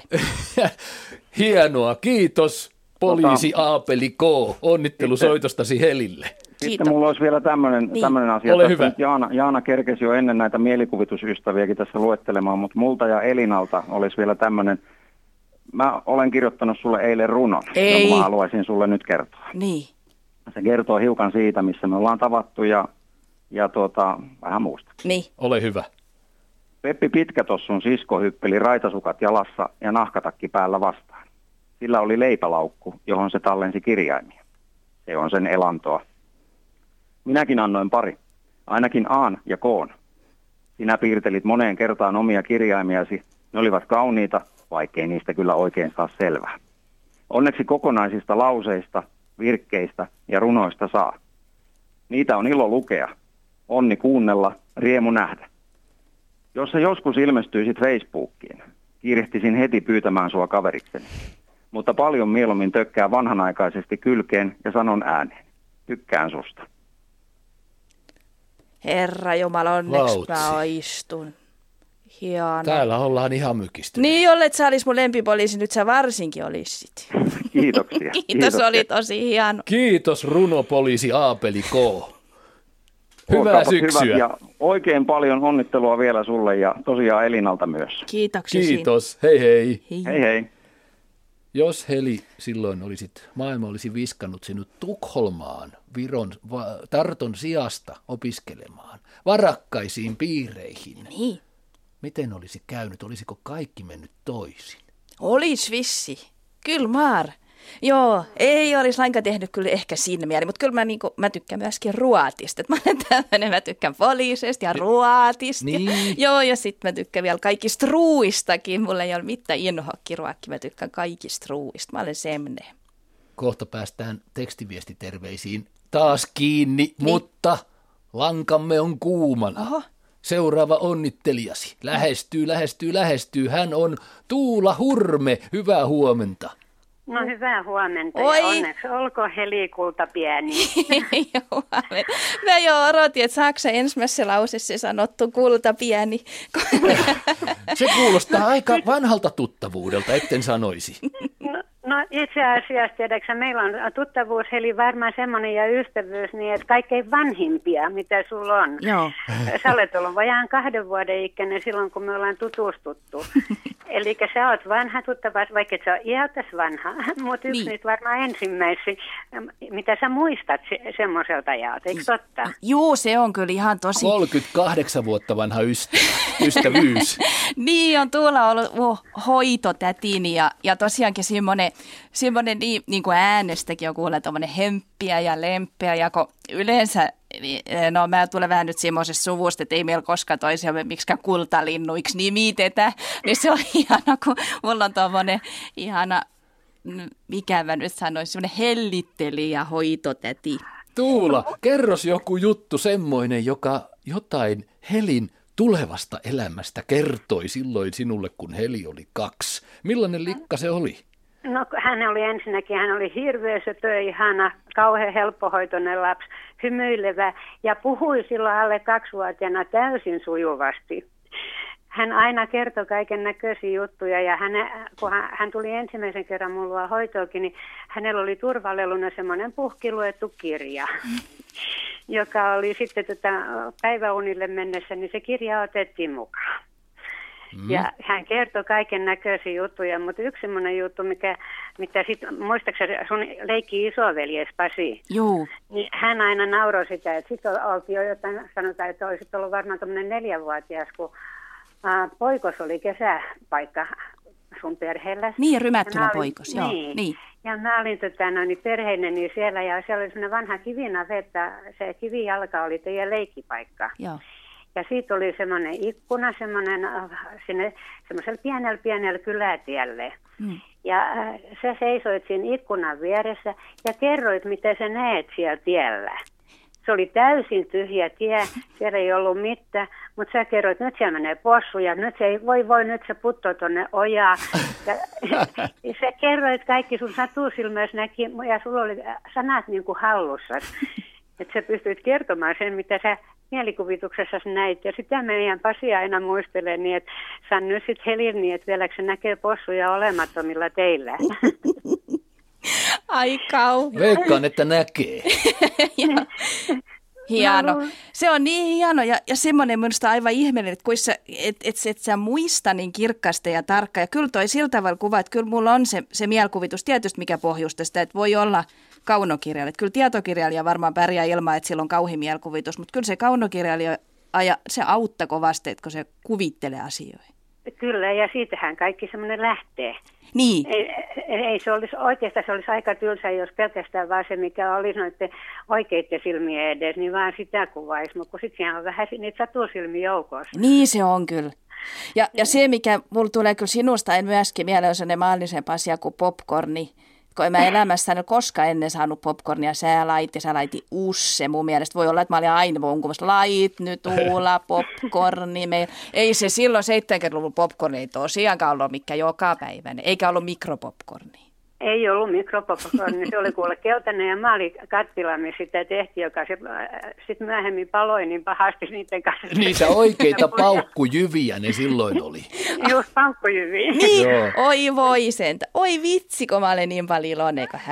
Hienoa, kiitos poliisi Aapeli K. Onnittelu soitostasi Helille. Sitten mulla olisi vielä tämmöinen asia. Ole hyvä. Jaana kerkesi jo ennen näitä mielikuvitusystäviäkin tässä luettelemaan, mutta multa ja Elinalta olisi vielä tämmöinen. Mä olen kirjoittanut sulle eilen runon, jonka mä haluaisin sulle nyt kertoa. Niin. Se kertoo hiukan siitä, missä me ollaan tavattu ja vähän muusta. Niin. Ole hyvä. Peppi Pitkätossun sisko hyppeli raitasukat jalassa ja nahkatakki päällä vastaan. Sillä oli leipälaukku, johon se tallensi kirjaimia. Se on sen elantoa. Minäkin annoin pari, ainakin A:n ja K:n. Sinä piirtelit moneen kertaan omia kirjaimiasi. Ne olivat kauniita, vaikkei niistä kyllä oikein saa selvää. Onneksi kokonaisista lauseista, virkkeistä ja runoista saa. Niitä on ilo lukea, onni kuunnella, riemu nähdä. Jos sä joskus ilmestyisit Facebookiin, kiirehtisin heti pyytämään sua kaverikseni. Mutta paljon mieluummin tökkää vanhanaikaisesti kylkeen ja sanon ääneen. Tykkään susta. Herra Jumala, onneksi mä istun. Hieno. Täällä ollaan ihan mykistä. Niin, jollet sä olis mun lempipoliisi, nyt sä varsinkin olisit. Kiitoksia. Kiitos, oli tosi hieno. Kiitos runopoliisi Aapeli K. Hyvää syksyä. Hyvät ja oikein paljon onnittelua vielä sulle ja tosiaan Elinalta myös. Kiitoksia. Kiitos, hei hei. Hei hei. Jos Heli silloin maailma olisi viskannut sinut Tukholmaan Viron Tarton sijasta opiskelemaan, varakkaisiin piireihin. Niin. Miten olisi käynyt? Olisiko kaikki mennyt toisin? Olis vissi. Kyllä maar. Joo, ei olisi lainkaan tehnyt kyllä ehkä siinä mieli, mutta kyllä mä tykkään myöskin ruotista. Mä olen tämmöinen, mä tykkään poliisista ja ruotista. Niin. Joo, ja sitten mä tykkään vielä kaikista ruuistakin. Mulla ei ole mitään inhoakkiruokki, mä tykkään kaikista ruuista. Mä olen semmoinen. Kohta päästään tekstiviestiterveisiin taas kiinni, mutta lankamme on kuumana. Oho. Seuraava onnittelijasi lähestyy. Hän on Tuula Hurme. Hyvää huomenta. No hyvää huomenta Oi. ja onneksi olkoon Helikulta pieni. Mä jo odotin, että saako se ensimmäisessä lauseessa sanottu kulta pieni. Se kuulostaa aika vanhalta tuttavuudelta, etten sanoisi. No itse asiassa, tiedätkö, meillä on tuttavuus, Heli, varmaan semmoinen ja ystävyys, niin että kaikkein vanhimpia, mitä sulla on. Joo. Sä olet ollut vajaan 2 vuoden ikäinen silloin, kun me ollaan tutustuttu. Eli sä oot vanha tuttava, vaikka et sä oot iältäs vanha, mutta yksi nyt varmaan ensimmäisiä, mitä sä muistat semmoiselta ajalta, eikö totta? Joo, se on kyllä ihan tosi. 38 vuotta vanha ystävyys. Niin, on Tuula ollut hoitotätini ja tosiaankin semmoinen niin kuin äänestäkin on kuulee tommoinen hemppiä ja lempeä, ja kun yleensä, no mä tulen vähän nyt semmoisesta suvusta, että ei meillä koskaan toisiamme miksikään kultalinnuiksi nimitetä, niin se on ihana, kun mulla on tommoinen ihana, mikä mä nyt sanoisin, semmoinen hellittelijä hoitotäti. Tuula, kerros joku juttu semmoinen, joka jotain Helin tulevasta elämästä kertoi silloin sinulle, kun Heli oli 2. Millainen likka se oli? No hän oli hirveä söpö, ihana, kauhean helppohoitoinen lapsi, hymyilevä ja puhui silloin alle 2-vuotiaana täysin sujuvasti. Hän aina kertoi kaiken näköisiä juttuja ja kun hän tuli ensimmäisen kerran mulla hoitoakin, niin hänellä oli turvaleluna semmoinen puhkiluettu kirja, joka oli sitten päiväunille mennessä, niin se kirja otettiin mukaan. Ja hän kertoi kaiken näköisiä juttuja, mutta yksi semmoinen juttu, mitä sitten, muistaakseni sun leikki isoveljes Pasi? Joo. Niin hän aina nauroi sitä, että sitten oltiin jo jotain, sanotaan, että olisit ollut varmaan tämmöinen 4-vuotias, kun poikos oli kesäpaikka sun perheellä. Niin, Rymättylän poikos, joo. Niin. Ja mä olin perheineni siellä ja siellä oli semmoinen vanha kivinavetta, se kivijalka oli teidän leikkipaikka. Joo. Ja siitä oli semmoinen ikkuna, semmoisella pienellä kylätielle. Ja sä seisoit siinä ikkunan vieressä ja kerroit, mitä sä näet siellä tiellä. Se oli täysin tyhjä tie, siellä ei ollut mitään, mutta sä kerroit, että nyt siellä menee possu ja nyt se ei, nyt se puttoo tuonne ojaan. Ja sä kerroit kaikki sun satusilmäys näki ja sulla oli sanat niin kuin hallussa. Että sä pystyit kertomaan sen, mitä sä mielikuvituksessa näit. Ja sitä meidän Pasi aina muistelee niin, että sano nyt sitten Helin niin, että vieläkö se näkee possuja olemattomilla teillä. Ai kauhean. Veikkaan, että näkee. Hieno. Se on niin hieno ja semmoinen minusta aivan ihmeellinen, että kun et sä muista niin kirkkaasti ja tarkka. Ja kyllä toi sillä tavalla kuva, että kyllä mulla on se mielikuvitus tietysti, mikä pohjustaa sitä, että voi olla kaunokirjailija. Kyllä tietokirjailija varmaan pärjää ilman, että sillä on kauhean mielikuvitus, mutta kyllä se kaunokirjailija se auttaa kovasti, että kun se kuvittelee asioita. Kyllä, ja siitähän kaikki semmoinen lähtee. Niin. Ei se olisi oikeastaan, se olisi aika tylsä, jos pelkästään vaan se, mikä olisi noiden oikeiden silmien edes, niin vaan sitä kuvaisi, mutta kun sitten siellä on vähän niitä satusilmiä joukossa. Niin se on kyllä. Ja se, mikä mulla tulee kyllä sinusta, en myöskin mieleen, on sellainen maallisempi asia kuin popcorni. kun en mä elämässäni koskaan ennen saanut popcornia, sä laitti usse. Mun mielestä voi olla, että mä olin aina vonkumassa, lait nyt Uula popcorni. Ei se silloin 70-luvun popcorni ei tosiaankaan ollut mikä joka päiväinen, eikä ollut mikropopcornia. Ei ollut mikropopcornia, se oli kuule keltainen ja maalikattilamme sitä tehtiin, joka sitten myöhemmin paloi niin pahasti niiden kanssa. Niitä oikeita paukkujyviä ne silloin oli. Just paukkujyviä. Niin, oi voi sentä. Oi vitsi, kun mä olen niin paljon iloinen, kun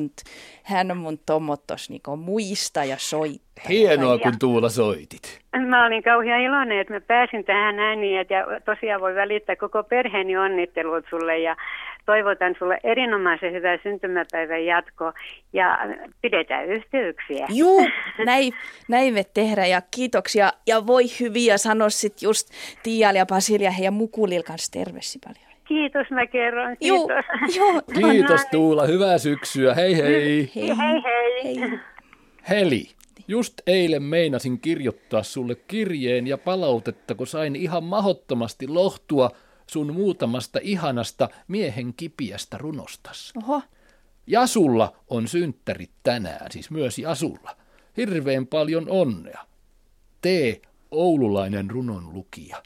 hän mun tommottos niin muista ja soittaa. Hienoa, kun Tuula soitit. Mä olin kauhean iloinen, että mä pääsin tähän ääniin ja tosiaan voi välittää koko perheeni onnittelut sulle ja toivotan sulle erinomaisen hyvää syntymäpäivän jatkoa ja pidetään yhteyksiä. Juu, näin me tehdään ja kiitoksia ja voi hyviä sanoa sit just Tiialle ja Basilja ja Mukulil kanssa terveisi paljon. Kiitos, mä kerron. Kiitos. Joo. Kiitos Tuula, hyvää syksyä. Hei hei. Hei. Heli, just eilen meinasin kirjoittaa sulle kirjeen ja palautetta, kun sain ihan mahdottomasti lohtua sun muutamasta ihanasta miehen kipiästä runostas. Oho. Jasulla on synttärit tänään, siis myös Jasulla. Hirveän paljon onnea. Tee oululainen runonlukija.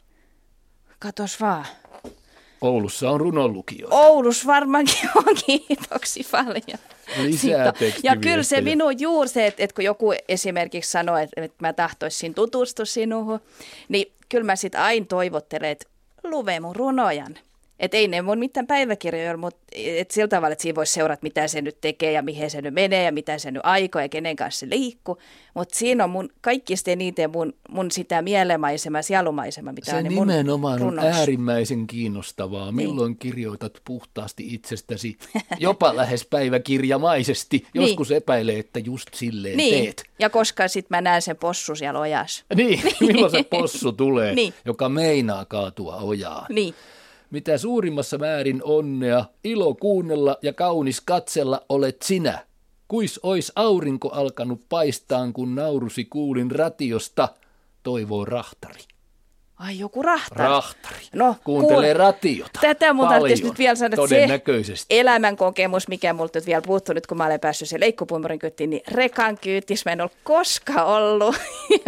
Katos vaan. Oulussa on runonlukijoita. Oulussa varmaankin on, kiitoksia paljon. Lisää tekstiviestejä. Ja kyllä se minun juuri se, että kun joku esimerkiksi sanoo, että mä tahtoisin tutustua sinuun, niin kyllä mä sitten aina toivottelen, että luve mun runojan. Että ei ne mun mitään päiväkirjoja, mutta et sillä tavalla, että siinä voisi seurata, mitä se nyt tekee ja mihin se nyt menee ja mitä se nyt aikoo ja kenen kanssa se liikkuu. Mutta siinä on mun kaikista eniten mun sitä mielemaisema, sielumaisema, mitä se on nimenomaan mun on äärimmäisen kiinnostavaa. Milloin kirjoitat puhtaasti itsestäsi, jopa lähes päiväkirjamaisesti. Joskus epäilee, että just silleen teet. Ja koska sitten mä näen sen possu siellä ojassa. Niin, milloin se possu tulee, joka meinaa kaatua ojaan. Niin. Mitä suurimmassa määrin onnea, ilo kuunnella ja kaunis katsella olet sinä. Kuis ois aurinko alkanut paistaan, kun naurusi kuulin ratiosta, toivoo rahtari. Ai joku rahtari. Rahtari. No, kuuntelee ratiota. Tätä mun tarvitsisi nyt vielä sanoa, että se elämänkokemus, mikä multa nyt vielä puuttuu nyt, kun mä olen päässyt se leikkupuimurin kyytiin, niin rekan kyytis mä en ole koskaan ollut.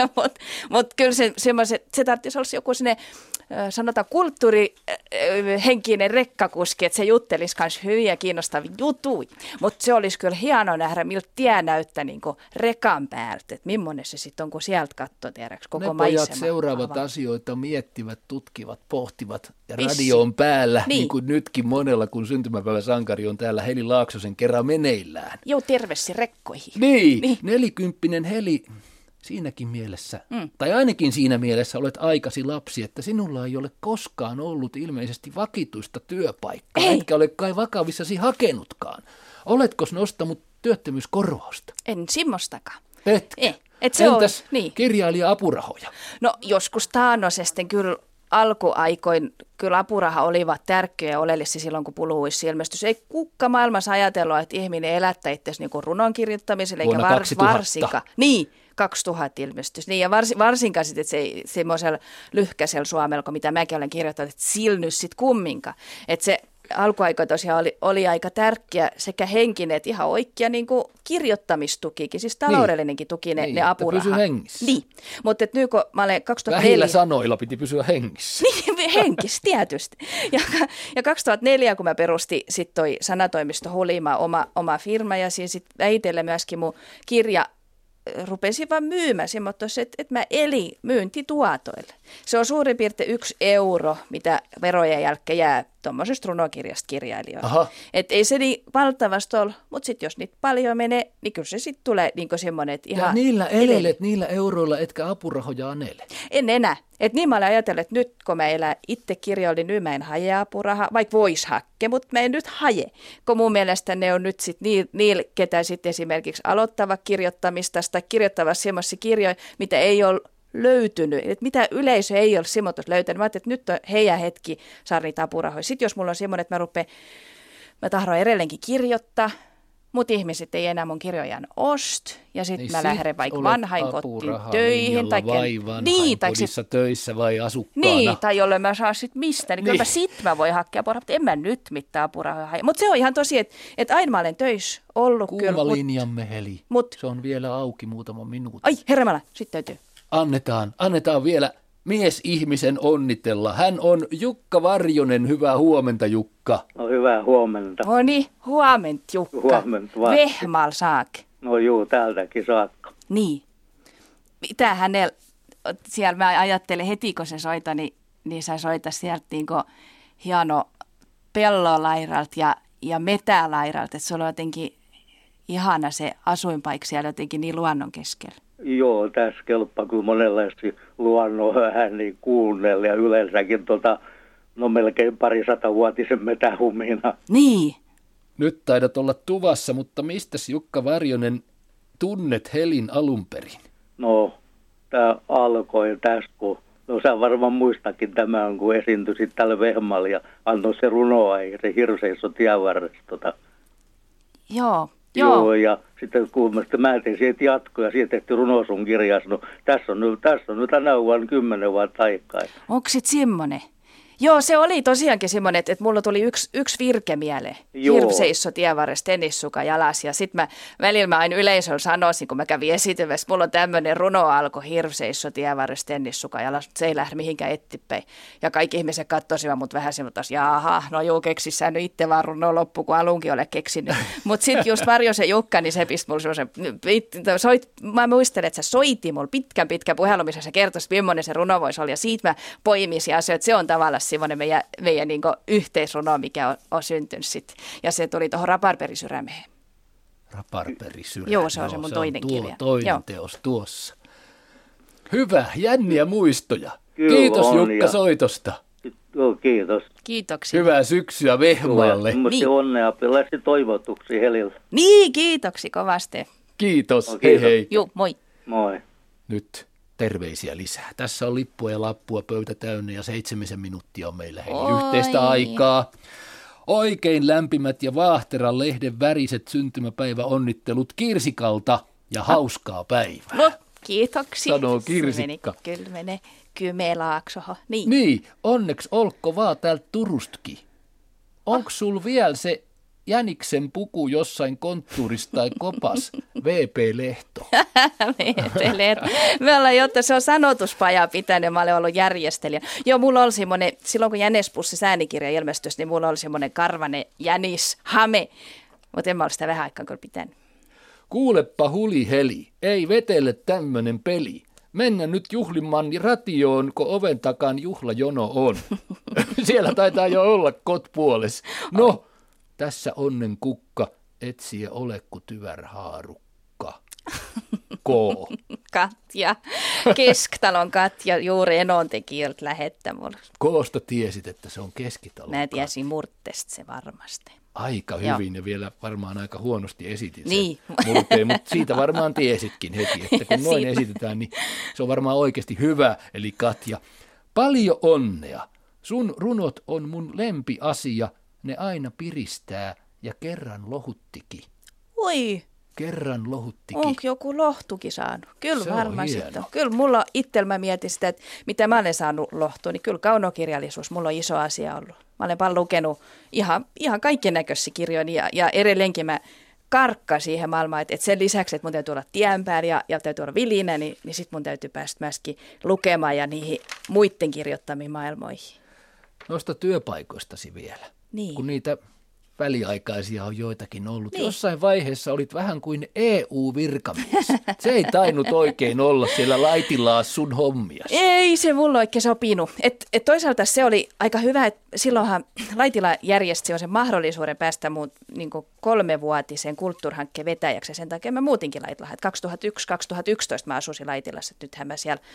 Mutta kyllä se tarvitsisi olla joku sinne, sanotaan kulttuurihenkinen rekkakuski, että se juttelisi myös hyviä kiinnostavia jutuja. Mutta se olisi kyllä hienoa nähdä, miltä tie näyttää niin rekan päältä, että millainen se sitten on, kun sieltä katsoo tiedäks koko maisema. Ne pojat seuraavat asioita, miettivät, tutkivat, pohtivat ja radio on päällä, niin kuin nytkin monella, kun syntymäpäivä sankari on täällä Heli Laaksosen kerran meneillään. Joo, terveisi rekkoihin. Niin, 40 Heli. Siinäkin mielessä, tai ainakin siinä mielessä olet aikasi lapsi, että sinulla ei ole koskaan ollut ilmeisesti vakituista työpaikkaa, etkä ole kai vakavissasi hakenutkaan. Oletko nostanut työttömyyskorvausta? En simmostakaan. Etkä? Entäs kirjailija-apurahoja? No joskus taannoisesti kyllä alkuaikoin kyllä apuraha olivat tärkeä ja oleellisia silloin, kun Puluhuissi ilmestyi. Ei kukka maailmassa ajatellut, että ihminen elättää itseasi niin runon kirjoittamiselle, eikä varsinkaan. Niin, 2000 ilmestys. Niin, ja varsinkaan sitten, että se semmoisella lyhkäisellä suomella, mitä mäkin olen kirjoittanut, että silnyt sitten kumminkaan. Että se alkuaika tosiaan oli aika tärkeä sekä henkinen että ihan oikea niin kuin kirjoittamistukikin, siis taloudellinenkin tuki ne apurahat. Pysy hengissä. Niin, mutta nyt kun mä olen 2004... Vähillä sanoilla piti pysyä hengissä. Niin, hengissä tietysti. Ja 2004, kun mä perustin sitten toi sanatoimisto Hulima, oma firma, ja siinä sitten väitellä myöskin mun kirja rupesin vaan myymään semmoista, että mä elin myyntituotoille. Se on suurin piirtein 1 euro, mitä verojen jälkeen jää tuommoisesta runokirjasta kirjailijoille. Että ei se niin valtavasti ole, mutta sitten jos niitä paljon menee, niin kyllä se sitten tulee niin semmoinen, että ihan... Ja niillä elelet, niillä euroilla, etkä apurahoja anele. En enää. Että niin mä olen ajatellut, että nyt kun mä elän itse kirjoillin, niin mä en hae apurahaa, vaikka vois hakkea, mutta mä en nyt hae. Kun mun mielestä ne on nyt sitten niillä, ketä sitten esimerkiksi aloittava kirjoittamista tai kirjoittava semmoisia kirjoja, mitä ei ole löytynyt, että mitä yleisö ei ole semmoista löytänyt. Mä ajattelin, että nyt on heidän hetki saada niitä apurahoja. Sitten jos mulla on semmoinen, että mä tahdon edelleenkin kirjoittaa, Mut ihmiset ei enää mun kirjojan ost, ja sitten mä lähden vaikka vanhainkotiin töihin. Tai vanhainkodissa töissä vai asukkaana. Niin, tai jolle mä saan sit mistä, niin kyllä sit mä voin hakea apurahaa, mutta en mä nyt mitään apurahaa. Mutta se on ihan tosi, että aina mä olen töissä ollut. Kuuma linjamme, Heli. Se on vielä auki muutama minuutti. Ai, herramala, sitten täytyy. Annetaan vielä miesihmisen onnitella. Hän on Jukka Varjonen. Hyvää huomenta, Jukka. No hyvää huomenta. No niin, huomenta, Jukka. Huomenta vaan. Vehmal saakka. No juu, täältäkin saakka. Niin. Mitä hänellä, siellä mä ajattelen heti, kun se soita, niin sä soita sieltä niinku hieno pellolairalta ja metälairalta, että sulla on jotenkin ihana se asuinpaikka siellä jotenkin niin luonnon keskellä. Joo, tässä kelpaa kyllä monenlaisia luonnon ääniä kuunnella ja yleensäkin melkein 200-vuotisen metähumina. Niin. Nyt taidat olla tuvassa, mutta mistäs Jukka Varjonen tunnet Helin alun perin? No, tämä alkoi tässä, kun sä varmaan muistakin tämän, kun esiintyisit tällä Vehmalla ja antoi se runoa, ja se Hirseissä tienvarressa. Joo, ja sitten kuulemmasta mä tein siitä jatkoa ja siitä tehtiin runo sun kirjassa. No, tässä on nyt tänä vuonna 10 vuotta aikaa. Onko sit semmoinen? Joo, se oli tosiaankin semmoinen, että mulla tuli yksi virke mieleen. Hirseissä tienvarressa tennissuka jalas. Ja sitten välillä mä aina yleisöllä sanoisin, kun mä kävin esityvässä, mulla on tämmöinen runo alkoi Hirseissä tienvarressa tennissuka jalas. Se ei lähde mihinkään eteenpäin. Ja kaikki ihmiset katsosivat mut vähän semmoinen, että jaha, no juu, keksis sä nyt itse vaan runo loppu, kun alunkin ole keksinyt. Mutta sitten just Varjosen Jukka, niin se pisti mulle semmoisen, mä muistelen, että se soiti mulle pitkän puhelu, missä se kertoi, millainen se runo voisi olla. Ja siitä mä poimisin asioita, että se on tavallaan semmoinen meidän niin yhteisruno, mikä on syntynyt sitten. Ja se tuli tuohon Raparperisydämeen. Raparperisydämeen. Joo, se on se mun toinen kirja. Toinen teos tuossa. Hyvä, jänniä muistoja. Kiitos Jukka soitosta. Joo, kiitos. Kiitoksia. Hyvää syksyä Vehmaalle. Niin. Onnea, pelasti toivotuksia Heliltä. Niin, kiitoksi kovasti. Kiitos, no, kiitos. Hei. Joo, moi. Moi. Nyt terveisiä lisää. Tässä on lippua ja lappua, pöytä täynnä ja 7 minuuttia on meillä yhteistä aikaa. Oikein lämpimät ja Vaahteran lehden väriset syntymäpäiväonnittelut Kirsikalta ja hauskaa päivää. No, kiitoksia. Sanoo Kirsikka. Kyllä menee Kymenlaaksoon. Niin, onneksi olko vaan täältä Turustakin. Onko sul vielä se jäniksen puku jossain konttuurissa tai kopas VP Lehto? VP Lehto. Me ollaan, jotta se on sanotuspaja pitänyt, mä olen ollut järjestelijä. Joo, mulla oli semmoinen, silloin kun Jänespussi äänikirja ilmestyi, niin mulla oli semmoinen karvanen jänishame, mutta en mä ole sitä vähän aikaa kyllä pitänyt. Kuuleppa huli Heli, ei vetele tämmönen peli. Mennä nyt juhlimaan ratioon, kun oven takan juhlajono on. Siellä taitaa jo olla kotpuoles. No, tässä onnen kukka, etsiä ole ku tyvär haarukka. Ko. Katja. Kesktalon Katja juuri enontekijöiltä lähettää mulle. Koosta tiesit, että se on Keskitalon Mä tiesin Murtesta se varmasti. Aika hyvin ja vielä varmaan aika huonosti esitin sen niin. Murteen, mutta siitä varmaan tiesitkin heti, että kun noin esitetään, niin se on varmaan oikeasti hyvä. Eli Katja, paljon onnea. Sun runot on mun lempiasia. Ne aina piristää ja kerran lohuttikin. Oi. Kerran lohuttikin. Onko joku lohtukin saanut? Kyllä se varmaan sitten. Kyllä mulla itsellä mä mietin sitä, että mitä mä olen saanut lohtua, niin kyllä kaunokirjallisuus mulla on iso asia ollut. Mä olen paljon lukenut ihan kaikkien näköisiä kirjoja ja edelleenkin mä karkkaan siihen maailmaan, että sen lisäksi, että mun täytyy olla tien päällä ja täytyy olla vilinä, niin sit mun täytyy päästä myöskin lukemaan ja niihin muiden kirjoittamiin maailmoihin. Noista työpaikoistasi vielä. Niin. Kun niitä väliaikaisia on joitakin ollut. Niin. Jossain vaiheessa olit vähän kuin EU-virkamies. Se ei tainnut oikein olla siellä Laitilaa sun hommias. Ei se mulla oikein sopinut. Et toisaalta se oli aika hyvä, että silloinhan Laitila järjesti sen mahdollisuuden päästä muun niin 3-vuotisen kulttuurihankkeen vetäjäksi. Sen takia mä muutinkin Laitilaan. 2001-2011 mä asusin Laitilassa. Nythän mä siellä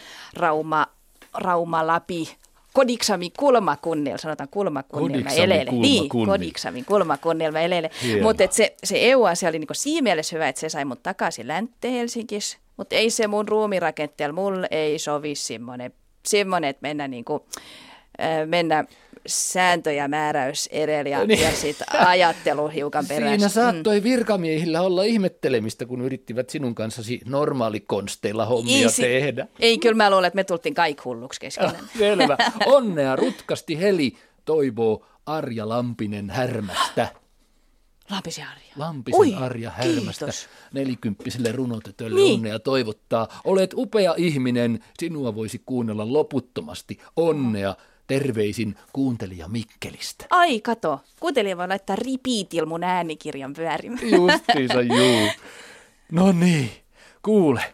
Rauma, Lapi, Kodiksamin kulmakunnilla, sanotaan kulmakunnilla elele. Niin, Kodiksamin kulmakunnilla elele. Mutta se EU-asia oli niinku siinä mielessä hyvä, että se sai mut takaisin länteen Helsingissä. Mutta ei se mun ruumirakenteella, mulle ei sovi semmoinen, että mennä niinku mennä sääntö ja määräys edellä ja sitten ajattelu hiukan perässä. Siinä saattoi virkamiehillä olla ihmettelemistä, kun yrittivät sinun kanssasi normaalikonsteilla hommia tehdä. Ei, kyllä mä luulen, että me tultiin kaikki hulluksi keskenään. Selvä. Onnea rutkasti Heli toivoo Arja Lampinen Härmästä. Lampisen Arja Härmästä. 40-vuotiaille runotytölle onnea toivottaa. Olet upea ihminen, sinua voisi kuunnella loputtomasti. Onnea. Terveisin kuuntelija Mikkelistä. Ai, kato. Kuuntelija voi laittaa repeatil mun äänikirjan pyörimään. Justiinsa, juu. No niin, kuule.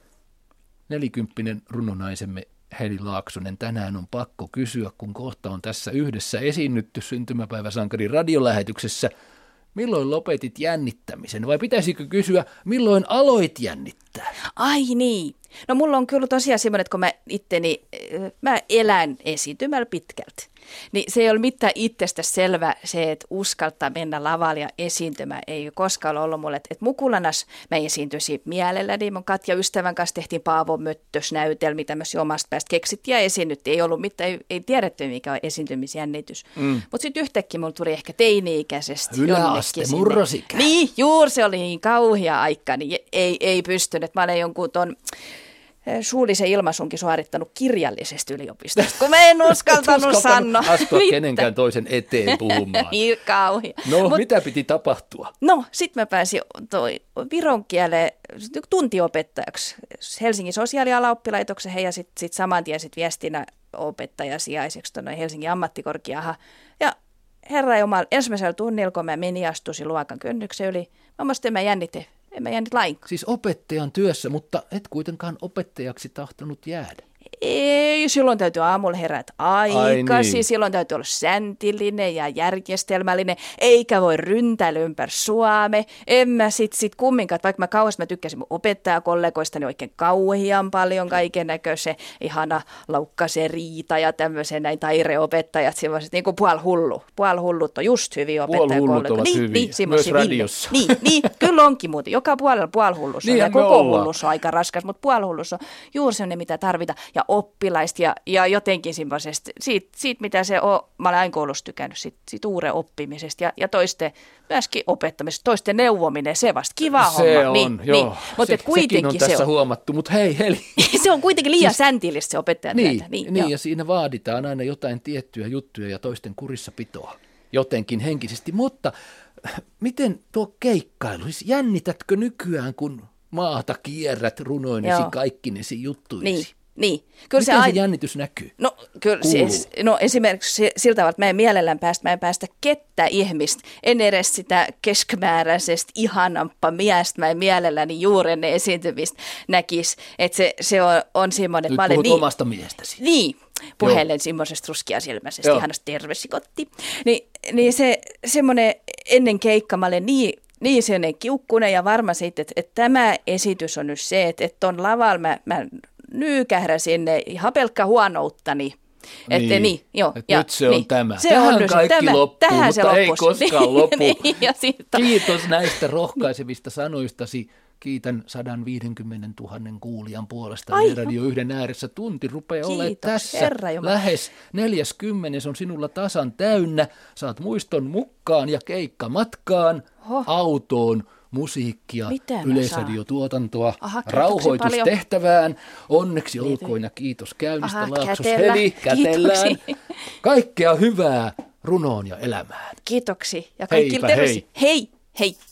40 runonaisemme Heli Laaksonen tänään on pakko kysyä, kun kohta on tässä yhdessä esiinnytty syntymäpäiväsankarin radiolähetyksessä. Milloin lopetit jännittämisen vai pitäisikö kysyä, milloin aloit jännittää? Ai niin. No mulla on kyllä tosiaan semmoinen, että kun mä elän esiintymällä pitkälti, niin se ei ole mitään itsestä selvä se, että uskaltaa mennä lavalle ja esiintymään. Ei koskaan ollut mulle, että Mukulanas mä esiintyisin mielelläni. Mun Katja ystävän kanssa tehtiin Paavo Möttös-näytelmiä, tämmöisiä omasta päästä keksittiin ja esiinnyttiin. Ei ollut mitään, ei tiedetty mikä on esiintymisjännitys. Mutta sitten yhtäkkiä mulla tuli ehkä teini-ikäisestä. Yläaste, murrosikä. Niin, juuri se oli niin kauhea aika, niin ei pystynyt. Mä olen jonkun ton suullisen ilmaisunkin suorittanut kirjallisesti yliopistosta, kun mä en uskaltanut sanoa. Astua kenenkään toisen eteen puhumaan. Niin kauhea. No, mitä piti tapahtua? No, sit mä pääsin viron kieleen tuntiopettajaksi Helsingin sosiaalialaoppilaitoksen ja sit saman tien viestinä opettaja sijaiseksi tuonne Helsingin ammattikorkeaan. Ja herra jumala, ensimmäisellä tunnilla, kun mä astuisin luokan kynnyksen yli, en mä jännitä lainkaan. Siis opettajan työssä, mutta et kuitenkaan opettajaksi tahtonut jäädä. Ei, silloin täytyy aamulla herätä aikaisin, niin. Silloin täytyy olla säntillinen ja järjestelmällinen, eikä voi ryntäillä ympäri Suomea. En mä sit kumminkaan, vaikka mä kauheasti tykkäsin mun opettajakollegoista, niin oikein kauhean paljon kaiken näköisen, ihana Laukkasen Riita ja tämmöisen näin taireopettajat, sellaiset niin kuin puolhullut on just hyviä opettajakollegoita. Puolhullut ovat hyviä, myös radiossa. Niin, kyllä onkin muuten, joka puolella puolhullus on, ja koko hullus on aika raskas, mutta puolhullus on juuri sellainen, mitä tarvitaan. Ja oppilaista ja jotenkin semmoisesta, siitä mitä se on, mä olen aina koulussa tykännyt, siitä uuden oppimisesta ja toisten myöskin opettamisesta, toisten neuvominen, se vasta kiva homma. Se on, joo. Niin. Mutta sekin on tässä huomattu, mutta hei Heli. Se on kuitenkin liian säntillistä se opettajan työtä. Niin ja siinä vaaditaan aina jotain tiettyjä juttuja ja toisten kurissapitoa jotenkin henkisesti, mutta miten tuo keikkailu, siis jännitätkö nykyään, kun maata kierrät runoinesi kaikkinesi juttuisi? Niin. Kyllä miten se jännitys näkyy? No, kyllä, esimerkiksi sillä tavalla, että mä en mielellään päästä kettä ihmistä, en edes sitä keskimääräisestä ihanampaa miestä, mä en mielelläni juuri ennen esiintymistä näkisi, että se on semmoinen, että mä olen omasta miestäsi. Niin, puhelen semmoisesta ruskeasilmäisestä, ihanasta tervesikotti. Niin se semmoinen ennen keikka, mä olen niin sellainen kiukkunen ja varma siitä, että tämä esitys on nyt se, että on lavalla mä nyykähdä sinne ihan pelkkä huonouttani. Nyt se on tämä. Tähän on kaikki loppuu, mutta ei koskaan lopu. Kiitos näistä rohkaisevista sanoistasi. Kiitän 150 000 kuulijan puolesta. Radio 1 ääressä tunti rupeaa olemaan tässä. Lähes 40 on sinulla tasan täynnä. Saat muiston mukaan ja keikka matkaan, autoon, musiikkia, yleisradiotuotantoa, rauhoitustehtävään. Onneksi olkoon ja kiitos käynnistä Laaksos. Heli, kätellään. Kaikkea hyvää runoon ja elämään. Kiitoksia ja kaikille terveisiä. Hei.